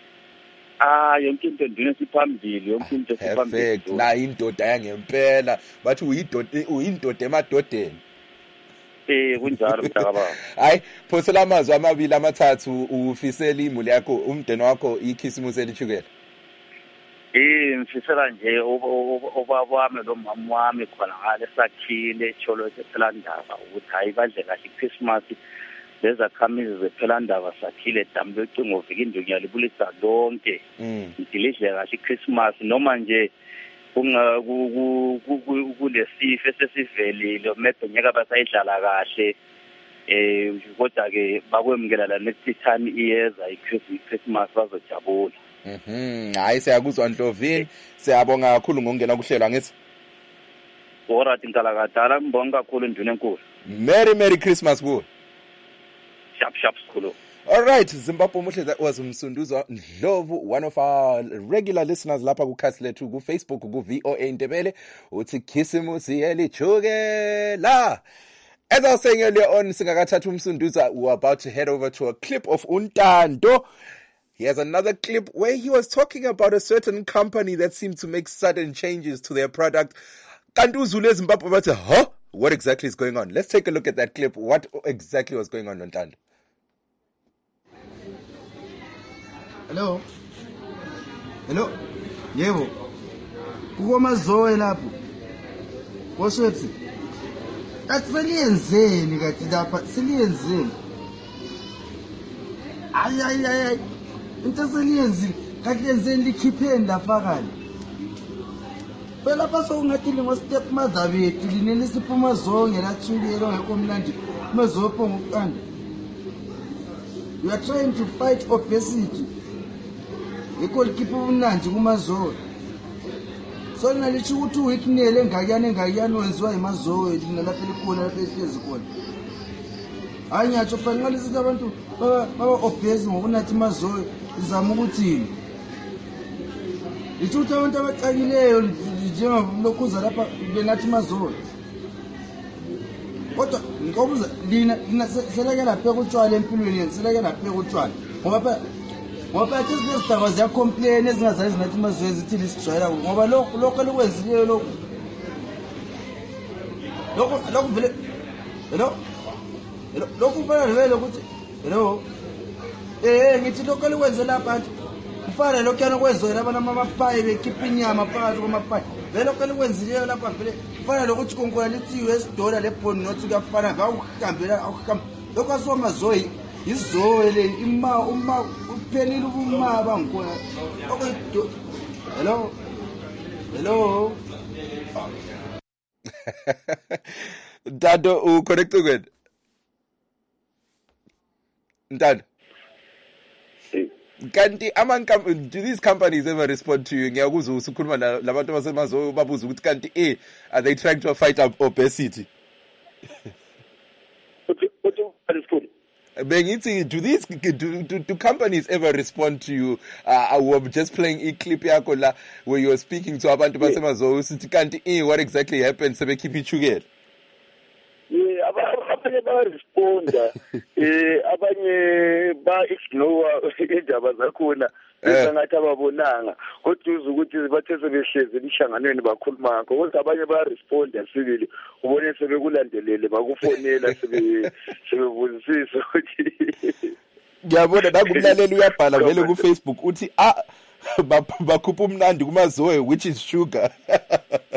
S17: Ah yonke into ndune siphambili yonke into siphambili.
S1: Perfect la indoda yangempela bathi uyindoda uyindoda emadodeni.
S17: Eh kunjalo mntaka baba.
S1: Hayi phosela amazwi amabili amathathu ufisela imuli yakho umndeni wakho ikhisimusi elithukela.
S17: Eh mfisela nje obaba wami lo mama wami khona ngale sakhile cholo phela ndaba ukuthi hayi badle kahle iChristmas leza khamizi zephela ndaba sakhile dambe ucingo viki indungu yalibulisa lonke. Ngidilidle kahle iChristmas noma nje kunga kulesife sesivelile maybe ngeke basayidlala kahle eh kodwa ke bakwemukela la next time iyeza iChristmas bazojabula.
S1: Mhm hayi siyakuzwa Ndlovini siyabonga kakhulu ngokungena kuhlelo ngithi
S17: ora tinkalakadala ngibonga kakhulu ndune enkulu.
S1: Merry Merry Christmas kuwe.
S17: Sharp sharp school.
S1: All right, Zimbabwe Muhle, that was Msunduza Ndlovu, one of our regular listeners lapha kukhasi lethu ku Facebook ku V O A Ndebele uthi khisimusi elichukela. As I was saying earlier on, singakathatha uMsunduza, we're about to head over to a clip of Untando. He has another clip where he was talking about a certain company that seemed to make sudden changes to their product. Kanti uZulu eZimbabwe bathi, huh? What exactly is going on? Let's take a look at that clip. What exactly was going on, Untando?
S18: Hello. Hello. Yebo. Kukoma zoe lapho. Koshethi. Atselienzeni kathi lapha, seliyenzeni. Ay ay ay ay. Into seliyenzini, kathi lenzeni likhipheni lapha kani. Phela lapha sokungathi lingo step mother bethu linene siphuma zonke la thulelo ngekho mnandi. Mazopho ngokuqanda. We are trying to fight obesity. Yikho likhipha umnandi kumazowe. So nalithi ukuthi uweeknele engakuyana engakuyana wenziwa imazowe lina lapha likhona lapha ehlezi khona. Hayi ngiyatsho fanele ngalisithi abantu baba obese ngokunathi imazowe izama ukuthini. Lithi ukuthi abantu abacakileyo njengalokhuza lapha benathi imazowe. Kodwa ngokuza lina lina seleke lapha kutshwala empilweni yenu seleke lapha kutshwala. Ngoba phela ngoba phela izidaba ziya complain ezingazazi zinathi mazowe zithi lisijwayela ngoba lokho lokho likwenzileyo lokho. Lokho lokho vele hello lokho ufana vele ukuthi hello eh ngithi lokho likwenzela abantu ufana lokho yana kwenzela abantu amapayi bekhipha inyama phakathi kwamapayi vele lokho likwenzileyo lapha vele ufana lokuthi konkona lithi U S dollar lebond nothi kuyafana ngawuhambela awuhamba lokho asoma zoyi izowe le ima uma uphelile ubuma bangikhona okay hello hello
S1: Dado u connect kwena Dado kanti ama do these companies ever respond to you ngiyakuzwa usukhuluma labantu basemazo babuza ukuthi kanti eh are they trying to fight obesity Bengithi, do these do, do do companies ever respond to you? Uh, we were just playing a clip yakho la where you were speaking to abantu basemazo usithi kanti eh what exactly happened sebekhipha ichukela.
S12: Yeah, abanye ba responda eh abanye ba ignore indaba zakhona ngathi ababonanga kodwa uza ukuthi bathe sebehleze emhlanganweni bakhuluma ngakho kodwa abanye ba responda sibili ubone sebekulandelele bakufonela sebe sebevuzisisa ukuthi
S1: ngiyabona nakumlaleli uyabhala vele ku Facebook uthi ah bakhupha umnandi kumazowe which is sugar.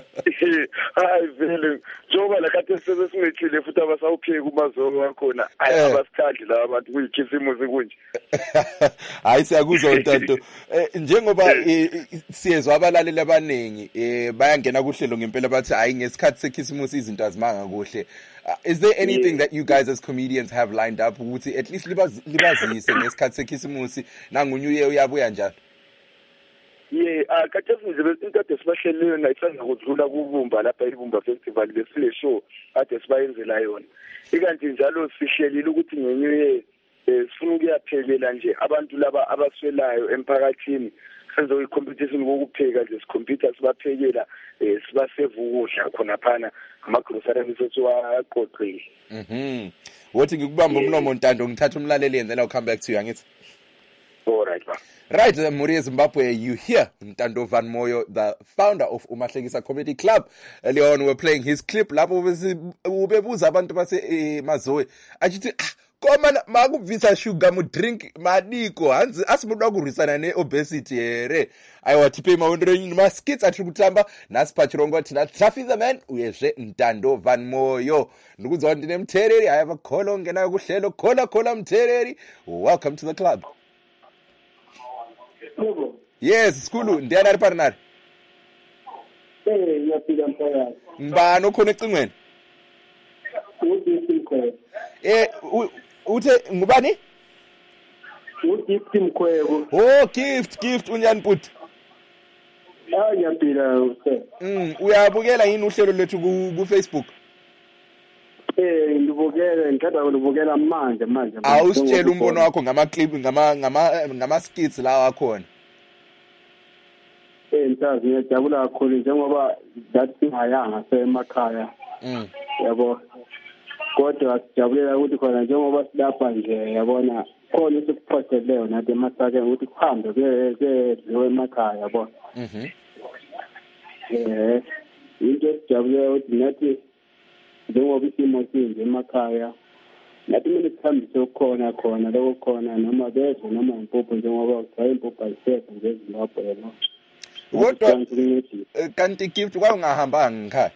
S12: hayi vele njengoba la kade sebesingethile futhi abasawupheki umazolo wakhona hayi abasikhandli laba abantu kuyikhisimusi kunje.
S1: Hayi siyakuzwa uNtanto. Njengoba siyezwa abalaleli abaningi eh bayangena kuhlelo ngempela bathi hayi ngesikhathi sekhisimusi izinto azimanga kuhle. Is there anything that you guys as comedians have lined up ukuthi at least libazise ngesikhathi sekhisimusi nangu New Year uyabuya njalo?
S12: Yeah, ah kade nje into ade sibahlelele ngayisanda kudlula kubumba lapha ibumba festival besile show ade sibayenzela yona. Ikanti njalo sihlelile ukuthi ngenyuye sifuna ukuyaphekela nje abantu laba abaswelayo emphakathini. Senze i-competition kokupheka nje sikhompyutha sibaphekela sibaseve ukudla khona phana ama grocery sethu waqoqile.
S1: Mhm. Wothi ngikubamba umlomo Ntando ngithatha umlaleli and then I'll come back to you angithi.
S12: All right ba.
S1: Right, uh, Muri Zimbabwe, you hear Ntando Van Moyo, the founder of Umahlekisa Comedy Club. Earlier on, we're playing his clip. Lapho ubebuza abantu base Mazoe. Achithi koma makuvisa sugar mu drink madiko hanzi asimuda kurisana ne obesity here. Ayiwathi pay mawondreni ma skits atri kutamba nasipachirongo tina Traffic the Man uyezve Ntando Van Moyo. Ndikuzwa ndine Mthereri, I have a call ongena kuhlelo khola khola Mthereri. Welcome to the club. Yes, skulu ndiyana ari parinari.
S19: Eh, yaphila mphakathi.
S1: Mbani okhona ecingweni?
S19: Ugift Mkhwebo.
S1: Eh, uthe ngubani?
S19: Ugift Mkhwebo.
S1: Oh, gift, gift unjani puti?
S19: Ah, yaphila usir.
S1: Mm, uyabukela yini uhlelo lethu ku Facebook?
S19: Eh, ngibukela, ngikade ngibukela manje manje.
S1: Awusitshela umbono wakho ngama clip ngama ngama ngama skits la wakhona.
S19: Eh, ntazi ngiyajabula kakhulu njengoba that singayanga semakhaya.
S1: Mm.
S19: Yabo. Kodwa sijabulela ukuthi khona njengoba silapha nje yabona khona isiphotheleyo nathi emasake ukuthi kuhambe ke ke lewe emakhaya yabo.
S1: Mhm.
S19: Eh, into sijabulela ukuthi nathi njengoba isimo sinje emakhaya nathi mina sihambise ukukhona khona lokho khona noma bezwe noma impuphu njengoba kuthiwa impuphu ayisekho nje eZimbabwe yabo.
S1: Kodwa kanti gift kwangahambanga ngikhaya.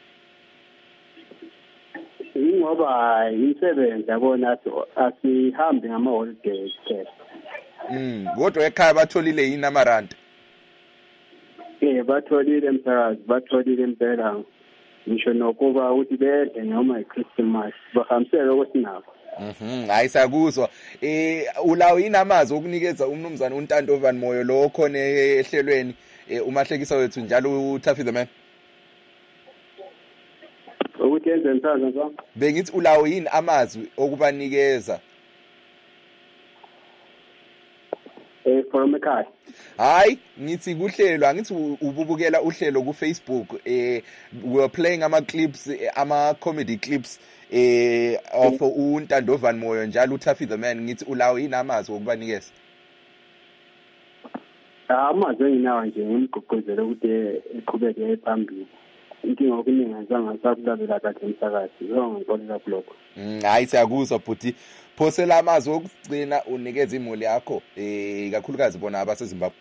S19: Ngoba imisebenzi yabona asihambi ngama holidays ke.
S1: Mm, kodwa ekhaya batholile yini amarandi?
S19: Eh, batholile mphakathi, batholile impela. Ngisho nokuba uthi bedle noma iChristmas bahambisele okusinakho.
S1: Mhm, hayi sakuzwa. Eh, ulawo yini amazi okunikeza umnumzana uNtando Van Moyo lo khona ehlelweni umahlekisa wethu njalo uTafi the Man?
S19: Ukuthi yenze mthaza nzo?
S1: Bengithi ulawo yini amazwi okubanikeza?
S19: Eh, from ekhaya.
S1: Hayi, ngithi kuhlelo, angithi ububukela uhlelo ku Facebook. Eh, we were playing ama clips, ama comedy clips eh of uNtando Van Moyo njalo uTafi the Man. Ngithi ulawo yini amazwi okubanikeza?
S19: Amazwi enginawo nje ngimgqugquzela ukuthi eqhubeke phambili. Inkinga okuningi azange sakulalela kahle umsakazi. Yonke ngibonela kuloko.
S1: Mm, hayi siyakuzwa futhi. Phosela amazwi okugcina unikeza imuli yakho eh kakhulukazi bona abaseZimbabwe.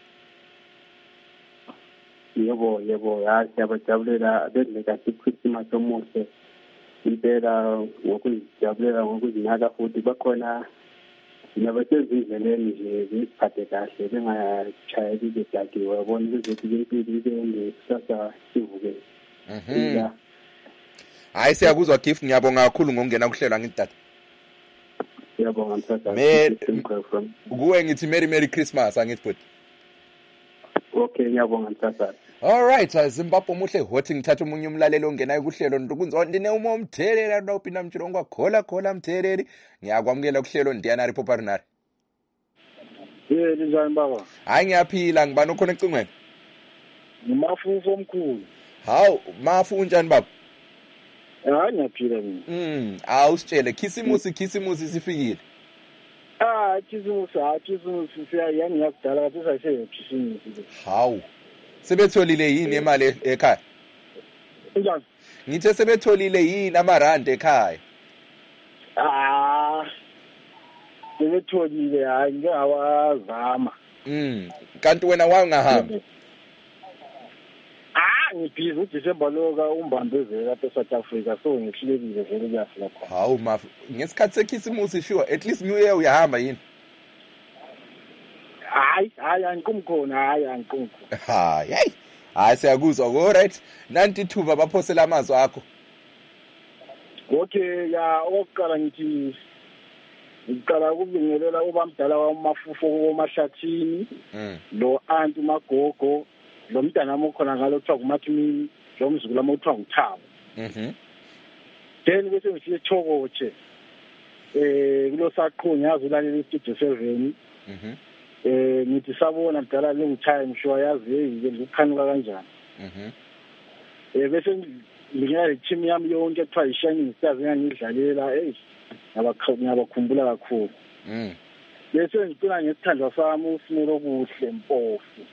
S19: Yebo, yebo, ya siyabajabulela bedle kahle Christmas omuhle. Impela ngokujabulela ngokuzinaka futhi bakhona nabasezindleleni nje zisiphathe kahle bengachayeli bedakiwe yabona ukuthi impilo ibe kusasa sivuke.
S1: Mhm. Hayi siyakuzwa gift ngiyabonga kakhulu ngokungena kuhlelo angithi tata.
S19: Siyabonga mthatha.
S1: Kuwe ngithi Merry Merry Christmas angithi futhi.
S19: Okay ngiyabonga mthatha.
S1: All right, Zimbabwe muhle hothi ngithatha umunye umlaleli ongenayo kuhlelo ndukunzo ndine uma umthereri na upina mchirongwa khola khola mthereri ngiyakwamukela kuhlelo ndiyana ripoparinari.
S20: Eh njani baba?
S1: Hayi ngiyaphila ngibani ukhona ecingweni?
S20: Ngumafufu omkhulu.
S1: Hawu mafu unjani baba?
S20: Hayi ngiyaphila mina.
S1: Mm, awusitshele khisimusi khisimusi sifikile.
S20: Ah, khisimusi ha khisimusi siyani yakudala kathi sashe khisimusi.
S1: Hawu. Sebetholile yini imali ekhaya?
S20: Njani?
S1: Ngithe sebetholile yini amarandi ekhaya?
S20: Ah. Sebetholile hayi ngiyawazama.
S1: Mm, kanti wena wangahamba?
S20: Ah, ngibhizi uDecember lo ka umbambezela lapha eSouth Africa so ngihlelekile vele kuyafika khona.
S1: Hawu mafu ngesikhathi sekhisimusi sure at least New Year uyahamba yini?
S20: Hayi hayi angiqumi khona hayi angiqumi.
S1: Ha hey. Hayi siyakuzwa all right. Nanti thuba baphosela amazwi akho.
S20: Okay ya oqala ngithi ngicala ukubingelela ubamdala wamafufu womahlathini lo anti magogo lo mntana wami khona ngalo kuthiwa kumathimini lo mzukulu wami kuthiwa nguThabo.
S1: Mhm.
S20: Then bese ngisiye Chokoche eh kulo saqhunya yazi ulalela istudio seven.
S1: Mhm.
S20: Eh ngithi sabona mdala long time sure yazi hey ke ukukhanuka kanjani.
S1: Mhm.
S20: Eh bese ngiyale team yami yonke ekuthiwa i-Shining Stars engangidlalela hey ngiyabakhumbula kakhulu.
S1: Mhm.
S20: Bese ngicela ngesithandwa sami uSimelo Kuhle Mpofu.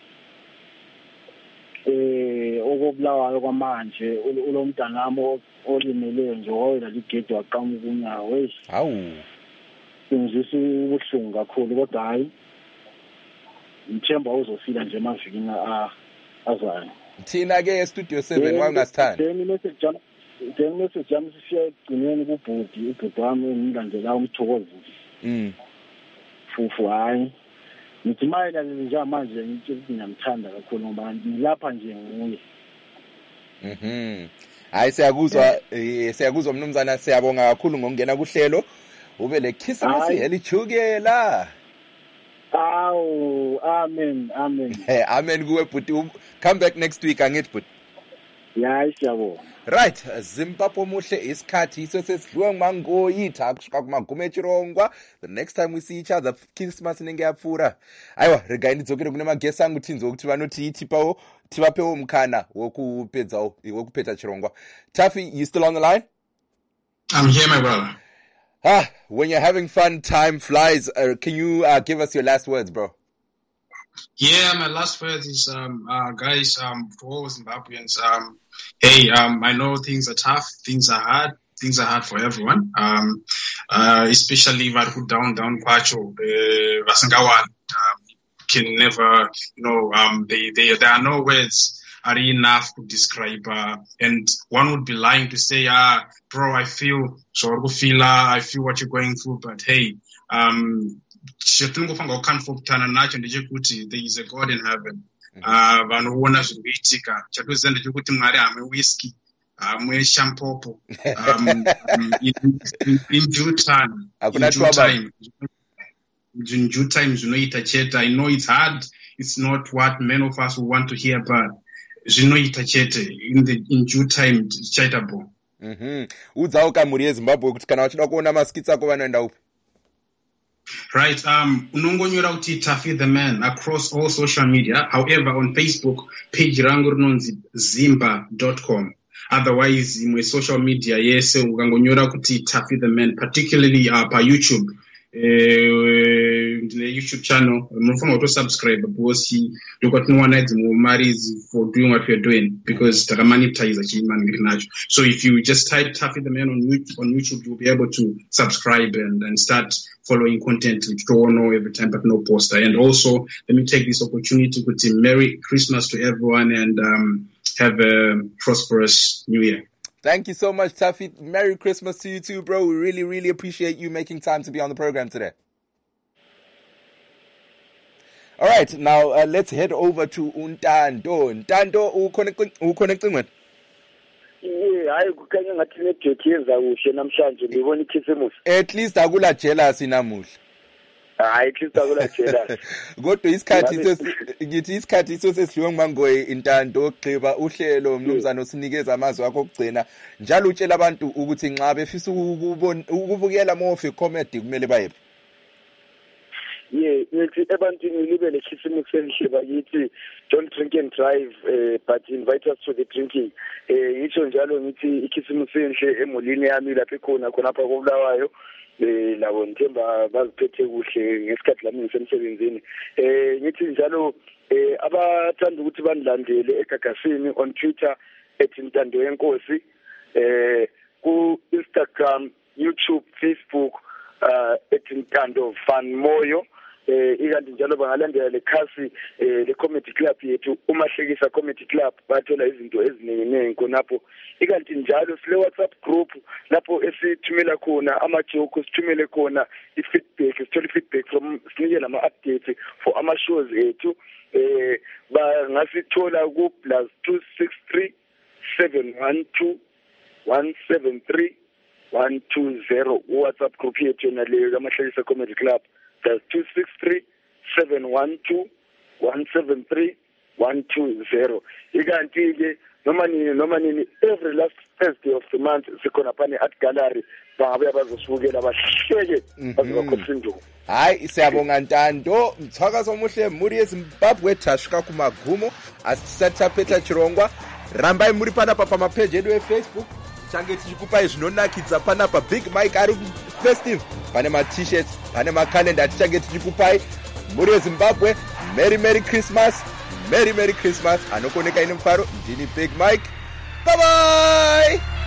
S20: Eh okubulawayo kwamanje ulo mntana wami olimele nje wayela ligedi waqhamuka unyawo hey.
S1: Hawu.
S20: Ngizisa ubuhlungu kakhulu kodwa hayi ngithemba uzofika nje emavikini a azayo.
S1: Thina ke estudio seven wangasithanda.
S20: Then message jam then message jam sisiya egcineni kubhudi ubhudi wami ngilandela umthokozisi.
S1: Mhm.
S20: Fufu hayi. Ngithi mayela nje manje ngithi ngiyamthanda kakhulu ngoba ngilapha nje nguye.
S1: Mhm. Hayi siyakuzwa siyakuzwa mnumzana siyabonga kakhulu ngokungena kuhlelo. Ube le Christmas elijukela.
S20: Aw, amen, amen.
S1: Hey, amen kuwe bhuti. Come back next week angithi bhuti.
S20: Yeah, siyabonga.
S1: Right, Zimbabwe muhle isikhathi iso sesidliwe ngumangoyitha akushuka kumagume chirongwa. The next time we see each other Christmas nenge yapfura. Aiwa, regai ndidzokere kune magesi angu tinzo kuti vanoti itipawo tivapewo mukana wokupedza wokupedza chirongwa. Taffy, you still on the line?
S9: I'm here, my brother.
S1: Ah, when you're having fun, time flies. Uh, can you uh, give us your last words, bro?
S9: Yeah, my last words is, um, uh, guys, um, for all Zimbabweans, um, hey, um, I know things are tough, things are hard, things are hard for everyone, um, uh, especially vari down, down kwacho, uh, vasingawan, um, can never, you know, um, they, they, there are no words are enough to describe, uh, and one would be lying to say, ah, bro, I feel, so I feel what you're going through, but hey, um, there is a God in heaven. Uh, vanoona zviri kuitika chatoziva ndechekuti Mwari hamwe whisky hamwe shampopo um, um, in, in, in due time in due time in due time zvinoita chete. I know it's hard, it's not what many of us want to hear, but zvinoita chete in the in due time zvichaita bo.
S1: Mhm. Udzawo kamuri yeZimbabwe kuti kana vachida kuona maskits ako vanoenda upi?
S9: Right, um, unongonyora kuti Taffy the Man across all social media. However, on Facebook, page rangu rinonzi zimba dot com. Otherwise, in my social media, yes, ukangonyora kuti Taffy the Man, particularly uh, pa YouTube. Uh, the YouTube channel, munofana to subscribe because you got no one is for doing what we're doing because the monetize achievement. So if you just type Taffy the Man on YouTube, on YouTube, you'll be able to subscribe and, and start following content which you don't know every time, but no poster. And also, let me take this opportunity to say Merry Christmas to everyone and um, have a prosperous New Year.
S1: Thank you so much, Taffy. Merry Christmas to you too, bro. We really, really appreciate you making time to be on the program today. All right, now uh, let's head over to Untando. Untando, who connecting with?
S12: hayi kukhanya ngathi network yenza kuhle namhlanje ngibona ikhisimusi.
S1: At least akula jealousy namuhla.
S12: Hayi at least akula jealousy.
S1: Kodwa isikhathi ngithi isikhathi iso sesidliwe ngumangoyi intando ogqiba uhlelo mnumzana osinikeza amazwi akho okugcina njalo utshela abantu ukuthi nxa befisa ukubukela more comedy kumele bayephi.
S12: Yeah, ngithi ebantwini libe lekhisimusi elihle bakithi don't drink and drive uh, but invite us to the drinking. Eh yitsho njalo ngithi ikhisimusi enhle emulini yami lapha ekhona khona apha koBulawayo. Eh labo ngithemba baziphethe kuhle ngesikhathi lami ngisemsebenzini. Eh ngithi njalo eh abathanda ukuthi bandilandele eGagasini on Twitter at Ntando Yenkosi, eh ku Instagram, YouTube, Facebook uh at Ntando Van Moyo. eh ikanti njalo bangalandela lekhasi eh le comedy club yethu umahlekisa comedy club bathola izinto eziningi khonapho ikanti njalo sile WhatsApp group lapho esithumela khona ama jokes sithumele khona i-feedback sithola feedback from sinike nama updates for ama shows ethu eh bangasithola ku plus two six three seven one two one seven three one two zero WhatsApp group yethu naleyo kamahlekisa comedy club that's two six three seven one two one seven three one two zero ikanti ke noma nini noma nini every last Thursday of the month sikhona phane at gallery bangabe bazosukela bahleke bazokhophisa induku.
S1: Hayi siyabonga Ntando mthwakazo omuhle muri eZimbabwe thashika kumagumo asithatha Peter Chirongwa rambai muri pana pa ma page edu e Facebook change tichikupa zvinonakidza pana pa Big Mike ari festive pane ma t-shirts pane ma calendar tichange tichikupai muri eZimbabwe. Merry Merry Christmas, Merry Merry Christmas. Anokoneka ine mfaro ndini Big Mike. Bye bye.